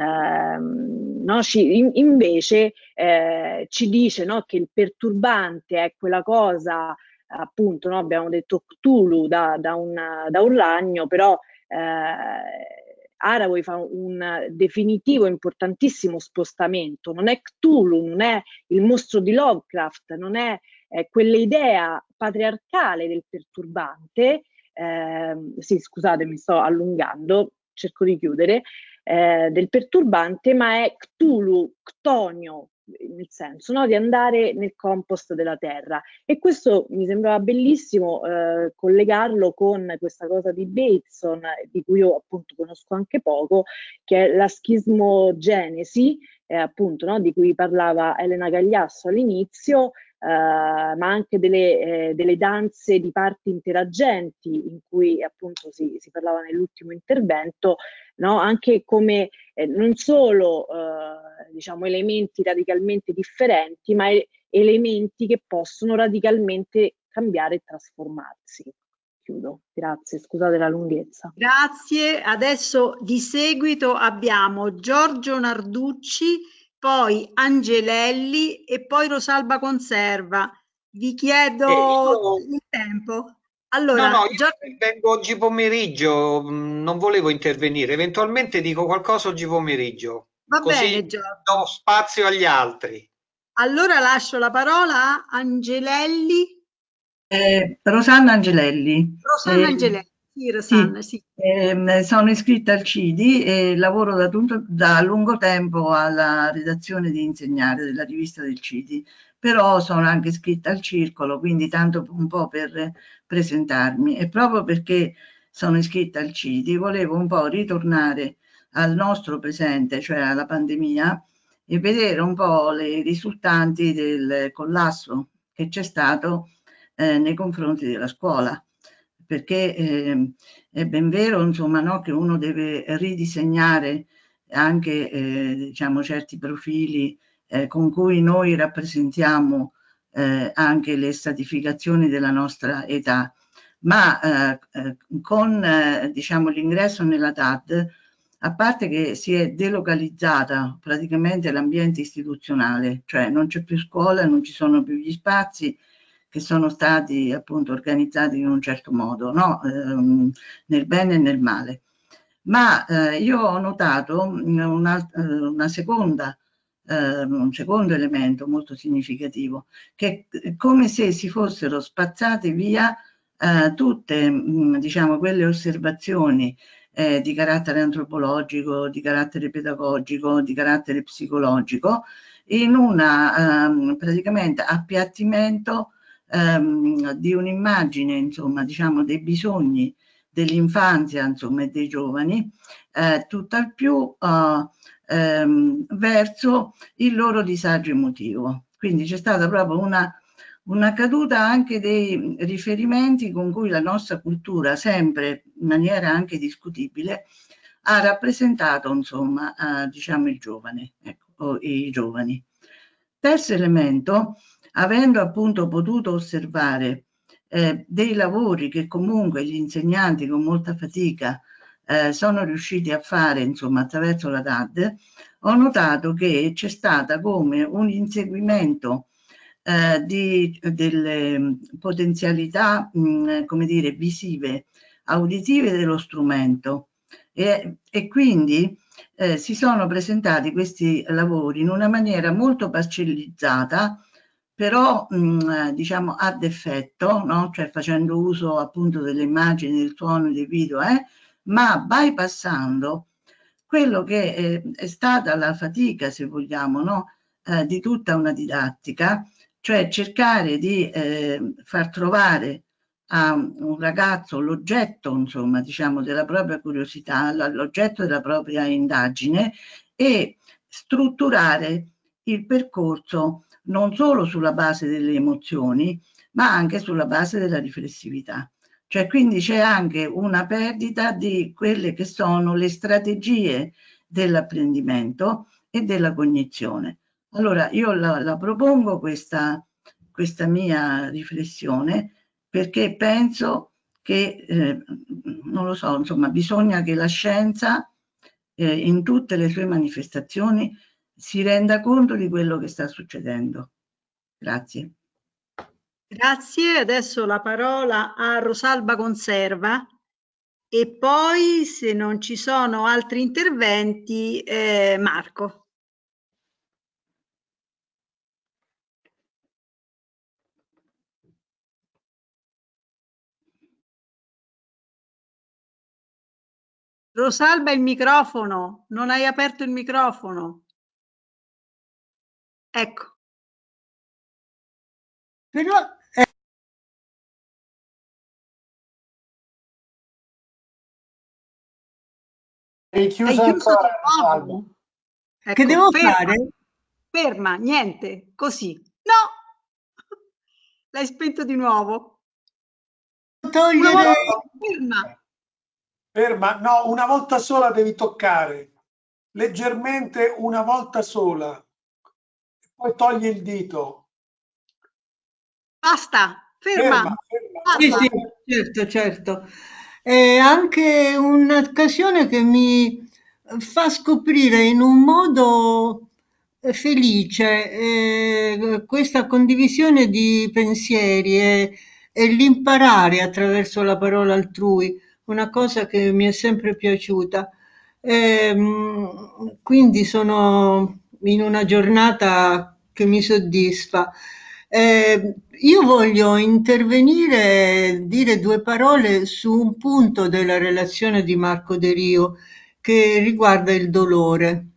no? Invece ci dice no, che il perturbante è quella cosa, appunto no, abbiamo detto Cthulhu da un ragno, però Haraway fa un definitivo importantissimo spostamento. Non è Cthulhu, non è il mostro di Lovecraft, non è quell'idea patriarcale del perturbante. Sì, scusate, mi sto allungando, cerco di chiudere, del perturbante, ma è Cthulhu, Ctonio, nel senso no, di andare nel compost della terra. E questo mi sembrava bellissimo collegarlo con questa cosa di Bateson, di cui io appunto conosco anche poco, che è la schismogenesi, appunto, no, di cui parlava Elena Gagliasso all'inizio, ma anche delle danze di parti interagenti, in cui appunto si parlava nell'ultimo intervento, no? Anche come non solo diciamo, elementi radicalmente differenti, ma elementi che possono radicalmente cambiare e trasformarsi. Chiudo, grazie, scusate la lunghezza. Grazie, adesso di seguito abbiamo Giorgio Narducci, poi Angelelli e poi Rosalba Conserva. vi chiedo Io, il tempo. no, Allora, no, io vengo oggi pomeriggio, non volevo intervenire, eventualmente dico qualcosa oggi pomeriggio, va così bene Giorgio. do spazio agli altri. Allora lascio la parola a Angelelli, Rosanna Angelelli. Rosanna Angelelli. Sì, Sì, Rosanna, sì. sono iscritta al CIDI e lavoro da lungo tempo alla redazione di Insegnare della rivista del CIDI, però sono anche iscritta al circolo, quindi tanto un po' per presentarmi. E proprio perché sono iscritta al CIDI, volevo un po' ritornare al nostro presente, cioè alla pandemia, e vedere un po' le risultanti del collasso che c'è stato nei confronti della scuola, perché è ben vero, insomma, no, che uno deve ridisegnare anche, diciamo, certi profili con cui noi rappresentiamo anche le stratificazioni della nostra età, ma con diciamo, l'ingresso nella TAD, a parte che si è delocalizzata praticamente l'ambiente istituzionale, cioè non c'è più scuola, non ci sono più gli spazi che sono stati appunto organizzati in un certo modo, no? Nel bene e nel male. Ma io ho notato un secondo elemento molto significativo, che è come se si fossero spazzate via tutte diciamo, quelle osservazioni di carattere antropologico, di carattere pedagogico, di carattere psicologico, in una praticamente appiattimento di un'immagine, insomma, diciamo, dei bisogni dell'infanzia, insomma, e dei giovani, tutt'al più verso il loro disagio emotivo. Quindi c'è stata proprio una caduta anche dei riferimenti con cui la nostra cultura, sempre in maniera anche discutibile, ha rappresentato, insomma, diciamo il giovane, ecco, o i giovani. Terzo elemento, avendo appunto potuto osservare dei lavori che comunque gli insegnanti con molta fatica sono riusciti a fare, insomma, attraverso la DAD, ho notato che c'è stata come un inseguimento delle potenzialità, come dire, visive, auditive dello strumento e quindi si sono presentati questi lavori in una maniera molto parcellizzata, però diciamo ad effetto, no? Cioè facendo uso appunto delle immagini, del suono, dei video, ma bypassando quello che è stata la fatica, se vogliamo, no? Di tutta una didattica, cioè cercare di far trovare a un ragazzo l'oggetto, insomma, diciamo, della propria curiosità, l'oggetto della propria indagine e strutturare il percorso non solo sulla base delle emozioni, ma anche sulla base della riflessività. Cioè, quindi c'è anche una perdita di quelle che sono le strategie dell'apprendimento e della cognizione. Allora, io la propongo questa mia riflessione perché penso che, non lo so, insomma, bisogna che la scienza, in tutte le sue manifestazioni, si renda conto di quello che sta succedendo. Grazie. Grazie. Adesso la parola a Rosalba Conserva e poi, se non ci sono altri interventi, Marco. Rosalba, il microfono, non hai aperto il microfono. Ecco. Però Hai Hai chiuso chiuso ancora, di Rosalba. nuovo? che Ecco, devo ferma, fare? ferma, niente, così. No! L'hai spento di nuovo. Una Togliere. volta No, ferma. ferma, no, una volta sola devi toccare, leggermente una volta sola, poi togli il dito. Basta, Ferma, ferma. ferma, Sì, Parla. sì, certo, certo. È anche un'occasione che mi fa scoprire in un modo felice, questa condivisione di pensieri e l'imparare attraverso la parola altrui, una cosa che mi è sempre piaciuta. Quindi sono in una giornata che mi soddisfa. Io voglio intervenire, dire due parole su un punto della relazione di Marco De Rio che riguarda il dolore.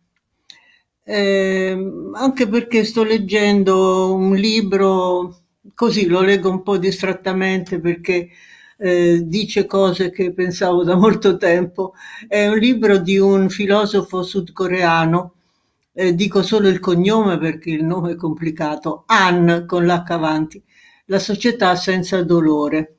Anche perché sto leggendo un libro, così lo leggo un po' distrattamente perché dice cose che pensavo da molto tempo. È un libro di un filosofo sudcoreano, dico solo il cognome perché il nome è complicato, Han con l'H avanti, La società senza dolore.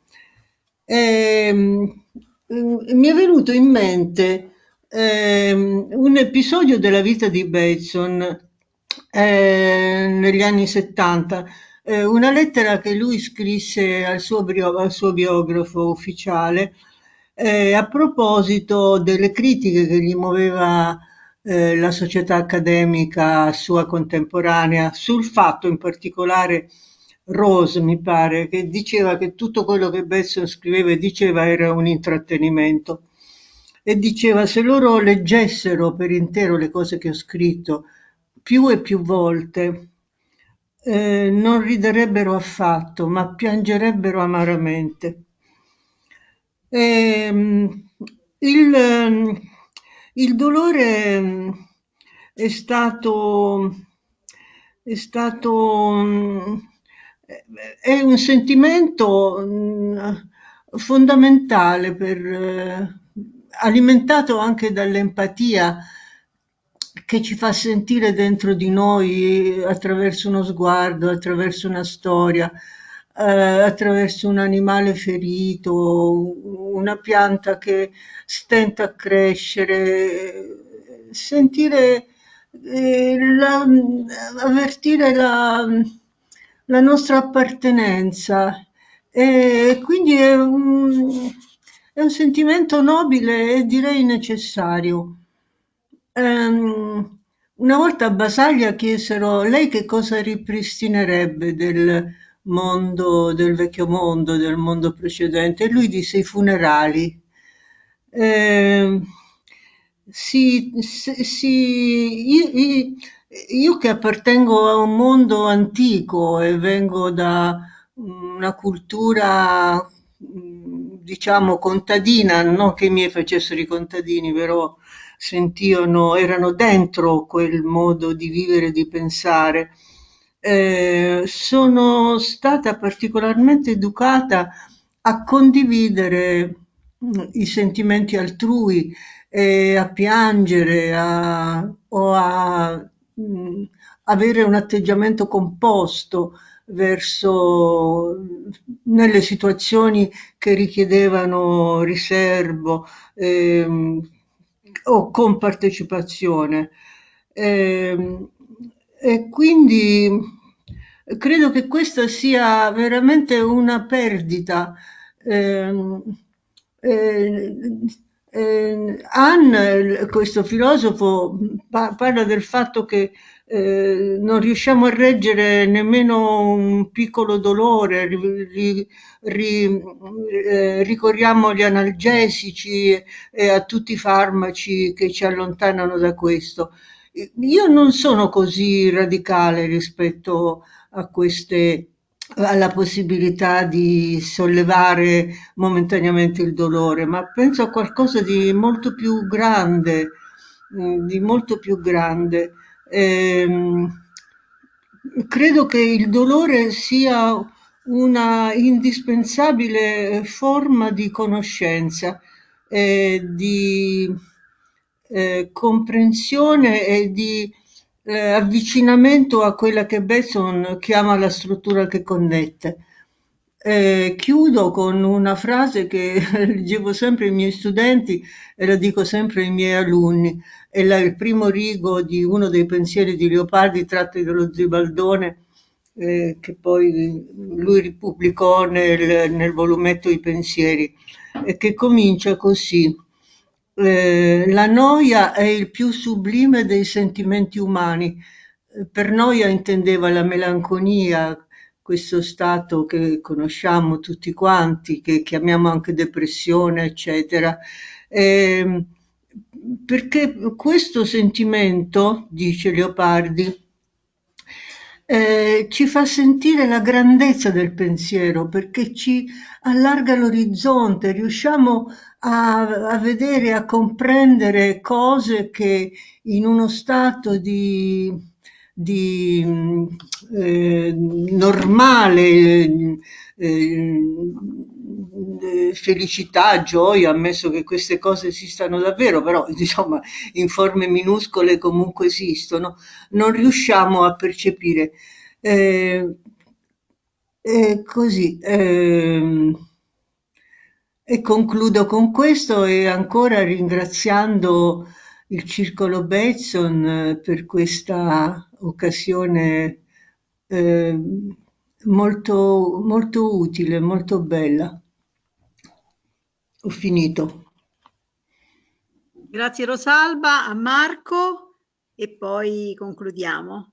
Mi è venuto in mente un episodio della vita di Bateson negli anni 70, una lettera che lui scrisse al suo biografo ufficiale a proposito delle critiche che gli muoveva la società accademica sua contemporanea sul fatto in particolare Rose, mi pare, che diceva che tutto quello che Besson scriveva e diceva era un intrattenimento. E diceva se loro leggessero per intero le cose che ho scritto più e più volte, non riderebbero affatto, ma piangerebbero amaramente. Ehm, il, ehm, il dolore è stato, è un sentimento fondamentale alimentato anche dall'empatia che ci fa sentire dentro di noi attraverso uno sguardo, attraverso una storia, attraverso un animale ferito, una pianta che stenta a crescere, sentire, avvertire la nostra appartenenza. E quindi è un sentimento nobile e direi necessario. Una volta a Basaglia chiesero lei che cosa ripristinerebbe del mondo, del vecchio mondo, del mondo precedente, e lui disse i funerali. Ehm, io che appartengo a un mondo antico e vengo da una cultura, diciamo, contadina, non che i miei facessero i contadini, però sentivano, erano dentro quel modo di vivere e di pensare. Sono stata particolarmente educata a condividere i sentimenti altrui, a piangere o a avere un atteggiamento composto verso nelle situazioni che richiedevano riservo o compartecipazione. Ehm, e quindi credo che questa sia veramente una perdita. Ehm, eh, questo filosofo, parla del fatto che non riusciamo a reggere nemmeno un piccolo dolore, ricorriamo agli analgesici e a tutti i farmaci che ci allontanano da questo. Io non sono così radicale rispetto a alla possibilità di sollevare momentaneamente il dolore, ma penso a qualcosa di molto più grande, di molto più grande. Ehm, Credo che il dolore sia una indispensabile forma di conoscenza, di comprensione e di avvicinamento a quella che Besson chiama la struttura che connette. Chiudo con una frase che leggevo sempre ai miei studenti e la dico sempre ai miei alunni. È il primo rigo di uno dei pensieri di Leopardi tratti dallo Zibaldone, che poi lui ripubblicò nel volumetto I pensieri, e che comincia così. La noia è il più sublime dei sentimenti umani. per noia intendeva la melanconia, questo stato che conosciamo tutti quanti, che chiamiamo anche depressione, eccetera. Ehm, Perché questo sentimento, dice Leopardi, ci fa sentire la grandezza del pensiero, perché ci allarga l'orizzonte, riusciamo a vedere, a comprendere cose che in uno stato di normale felicità, gioia, ammesso che queste cose esistano davvero, però insomma in forme minuscole comunque esistono, non riusciamo a percepire. Eh, così. E concludo con questo e ancora ringraziando il Circolo Bateson per questa occasione eh, molto, molto utile, molto bella. Ho finito. Grazie Rosalba, a Marco e poi concludiamo.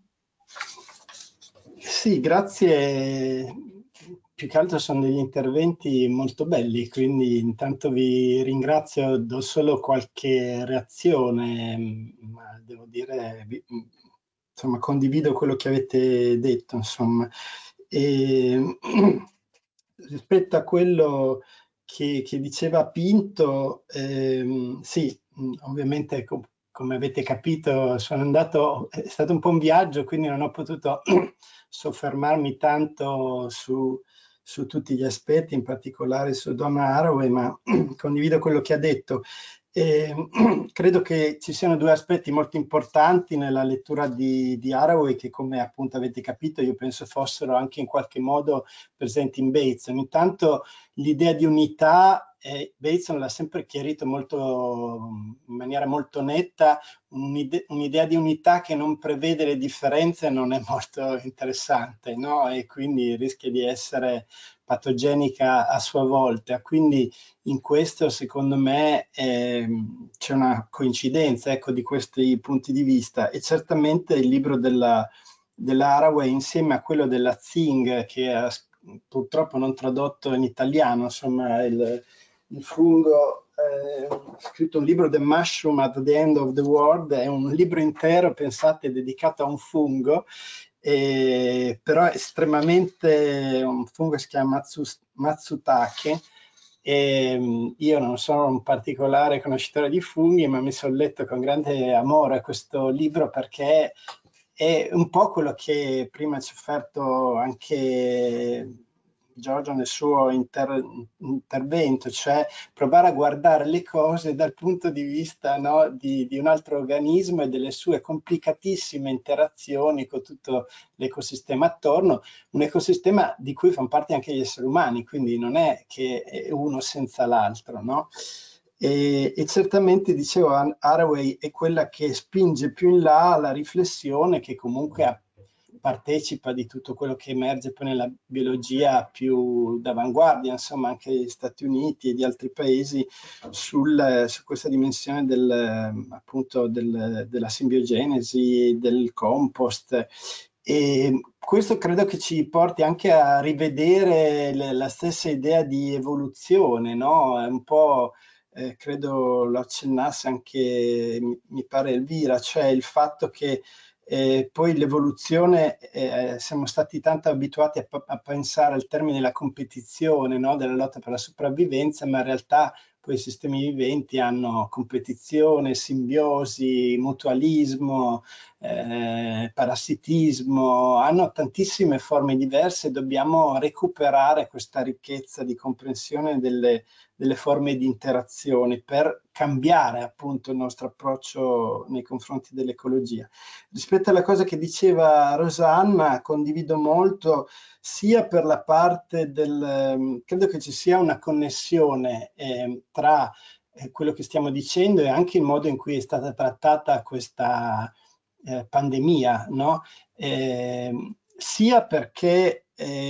Sì, grazie. Più che altro sono degli interventi molto belli, quindi intanto vi ringrazio, do solo qualche reazione, ma devo dire, insomma, condivido quello che avete detto, insomma. E, rispetto a quello che diceva Pinto, sì, ovviamente come avete capito sono andato, è stato un po' un viaggio, quindi non ho potuto soffermarmi tanto su tutti gli aspetti, in particolare su Donna Haraway, ma condivido quello che ha detto. Credo che ci siano due aspetti molto importanti nella lettura di Haraway che, come appunto avete capito, io penso fossero anche in qualche modo presenti in Bateson. Intanto l'idea di unità, Bateson l'ha sempre chiarito molto, in maniera molto netta, un'idea di unità che non prevede le differenze non è molto interessante, no? E quindi rischia di essere patogenica a sua volta. Quindi in questo, secondo me, c'è una coincidenza, ecco, di questi punti di vista. E certamente il libro della Haraway, insieme a quello della Zing, che ha purtroppo non tradotto in italiano, insomma, il fungo, ho scritto un libro, The Mushroom at the End of the World, è un libro intero, pensate, dedicato a un fungo, però è estremamente, un fungo che si chiama Matsutake. Io non sono un particolare conoscitore di funghi, ma mi sono letto con grande amore questo libro perché è un po' quello che prima ci ha offerto anche Giorgio nel suo intervento, cioè provare a guardare le cose dal punto di vista, no, di un altro organismo e delle sue complicatissime interazioni con tutto l'ecosistema attorno, un ecosistema di cui fanno parte anche gli esseri umani, quindi non è che è uno senza l'altro, no? E certamente, dicevo, Haraway è quella che spinge più in là la riflessione, che comunque partecipa di tutto quello che emerge poi nella biologia più d'avanguardia, insomma anche negli Stati Uniti e di altri paesi, su questa dimensione appunto della simbiogenesi, del compost. E questo credo che ci porti anche a rivedere la stessa idea di evoluzione, no? È un po', credo lo accennasse anche, mi pare Elvira, cioè il fatto che poi l'evoluzione, siamo stati tanto abituati a pensare al termine della competizione, no? Della lotta per la sopravvivenza, ma in realtà poi i sistemi viventi hanno competizione, simbiosi, mutualismo, parassitismo, hanno tantissime forme diverse, dobbiamo recuperare questa ricchezza di comprensione delle forme di interazione per cambiare appunto il nostro approccio nei confronti dell'ecologia. Rispetto alla cosa che diceva Rosanna, condivido molto sia per la parte credo che ci sia una connessione tra quello che stiamo dicendo e anche il modo in cui è stata trattata questa pandemia, no? sia perché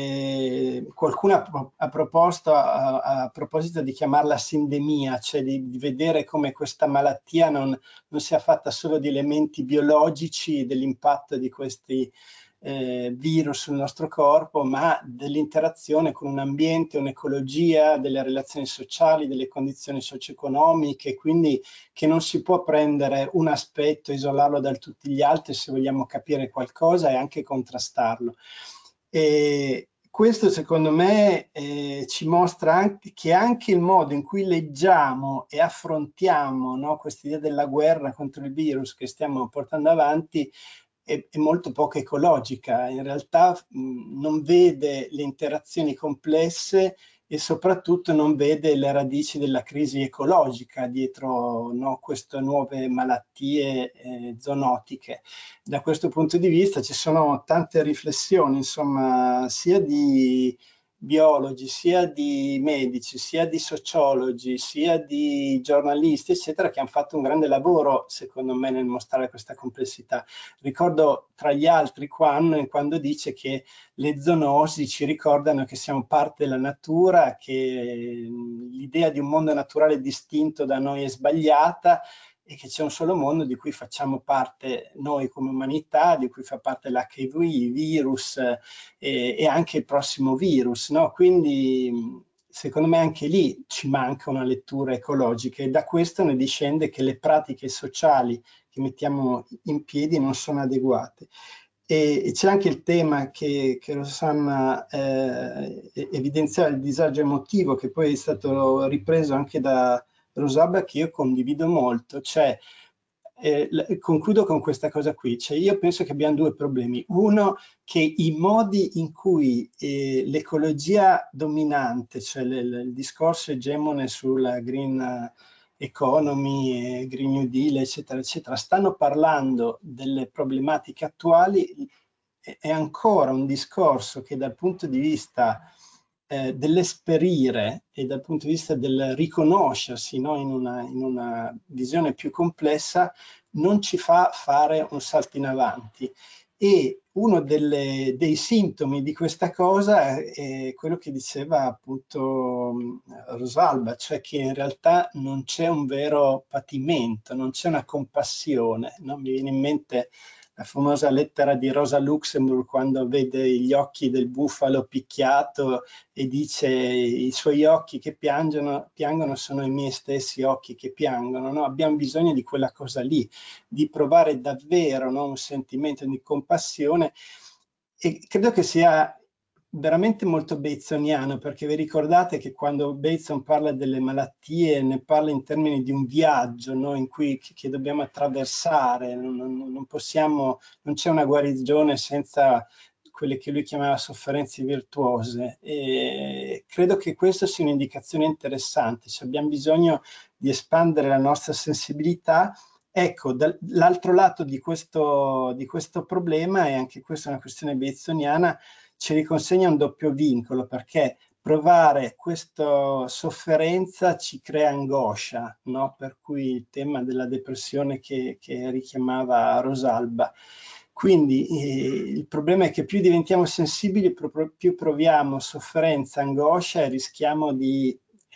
qualcuno ha proposto a proposito di chiamarla sindemia, cioè di vedere come questa malattia non sia fatta solo di elementi biologici, dell'impatto di questi virus sul nostro corpo, ma dell'interazione con un ambiente, un'ecologia, delle relazioni sociali, delle condizioni socio-economiche, quindi che non si può prendere un aspetto, isolarlo da tutti gli altri se vogliamo capire qualcosa e anche contrastarlo. E questo secondo me ci mostra anche che anche il modo in cui leggiamo e affrontiamo, no, questa idea della guerra contro il virus che stiamo portando avanti è molto poco ecologica. In realtà non vede le interazioni complesse e soprattutto non vede le radici della crisi ecologica dietro, no, queste nuove malattie zoonotiche. Da questo punto di vista ci sono tante riflessioni, insomma, sia di biologi, sia di medici, sia di sociologi, sia di giornalisti, eccetera, che hanno fatto un grande lavoro, secondo me, nel mostrare questa complessità. Ricordo tra gli altri quando dice che le zoonosi ci ricordano che siamo parte della natura, che l'idea di un mondo naturale distinto da noi è sbagliata e che c'è un solo mondo di cui facciamo parte noi come umanità, di cui fa parte l'HIV, i virus e anche il prossimo virus, no? Quindi secondo me anche lì ci manca una lettura ecologica e da questo ne discende che le pratiche sociali che mettiamo in piedi non sono adeguate. E c'è anche il tema che Rosanna evidenziava, il disagio emotivo, che poi è stato ripreso anche da Rosalba, che io condivido molto, cioè concludo con questa cosa qui, cioè io penso che abbiamo due problemi. Uno, che i modi in cui l'ecologia dominante, cioè il discorso egemone sulla green economy, Green New Deal, eccetera, eccetera, stanno parlando delle problematiche attuali, è ancora un discorso che dal punto di vista dell'esperire e dal punto di vista del riconoscersi, no, in una visione più complessa, non ci fa fare un salto in avanti. E uno dei sintomi di questa cosa è quello che diceva appunto Rosalba, cioè che in realtà non c'è un vero patimento, non c'è una compassione, no? Mi viene in mente la famosa lettera di Rosa Luxemburg quando vede gli occhi del bufalo picchiato e dice i suoi occhi che piangono sono i miei stessi occhi che piangono, no? Abbiamo bisogno di quella cosa lì, di provare davvero, no, un sentimento di compassione e credo che sia veramente molto batesoniano, perché vi ricordate che quando Bateson parla delle malattie ne parla in termini di un viaggio, no, in cui che dobbiamo attraversare, non c'è una guarigione senza quelle che lui chiamava sofferenze virtuose e credo che questa sia un'indicazione interessante, cioè abbiamo bisogno di espandere la nostra sensibilità. Ecco, l'altro lato di questo problema, e anche questa è una questione batesoniana, ci riconsegna un doppio vincolo, perché provare questa sofferenza ci crea angoscia, no? Per cui il tema della depressione che richiamava Rosalba. Quindi il problema è che più diventiamo sensibili, più proviamo sofferenza, angoscia e rischiamo di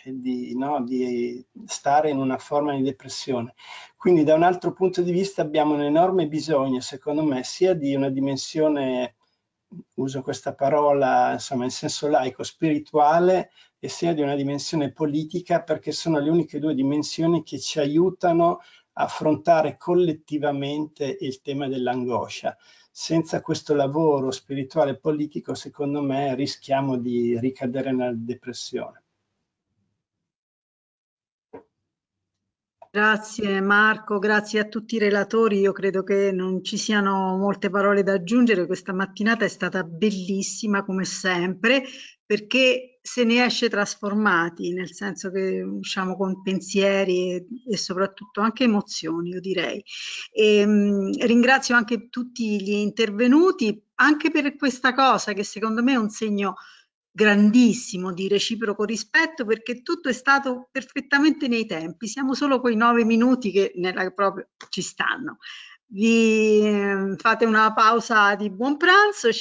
stare in una forma di depressione. Quindi da un altro punto di vista abbiamo un enorme bisogno, secondo me, sia di una dimensione, uso questa parola insomma in senso laico, spirituale, e sia di una dimensione politica, perché sono le uniche due dimensioni che ci aiutano a affrontare collettivamente il tema dell'angoscia. Senza questo lavoro spirituale e politico, secondo me, rischiamo di ricadere nella depressione. Grazie Marco, grazie a tutti i relatori. Io credo che non ci siano molte parole da aggiungere. Questa mattinata è stata bellissima come sempre perché se ne esce trasformati, nel senso che usciamo con pensieri e soprattutto anche emozioni, io direi. Ringrazio anche tutti gli intervenuti, anche per questa cosa che secondo me è un segno grandissimo di reciproco rispetto perché tutto è stato perfettamente nei tempi, siamo solo quei 9 minuti che proprio ci stanno. Vi fate una pausa di buon pranzo.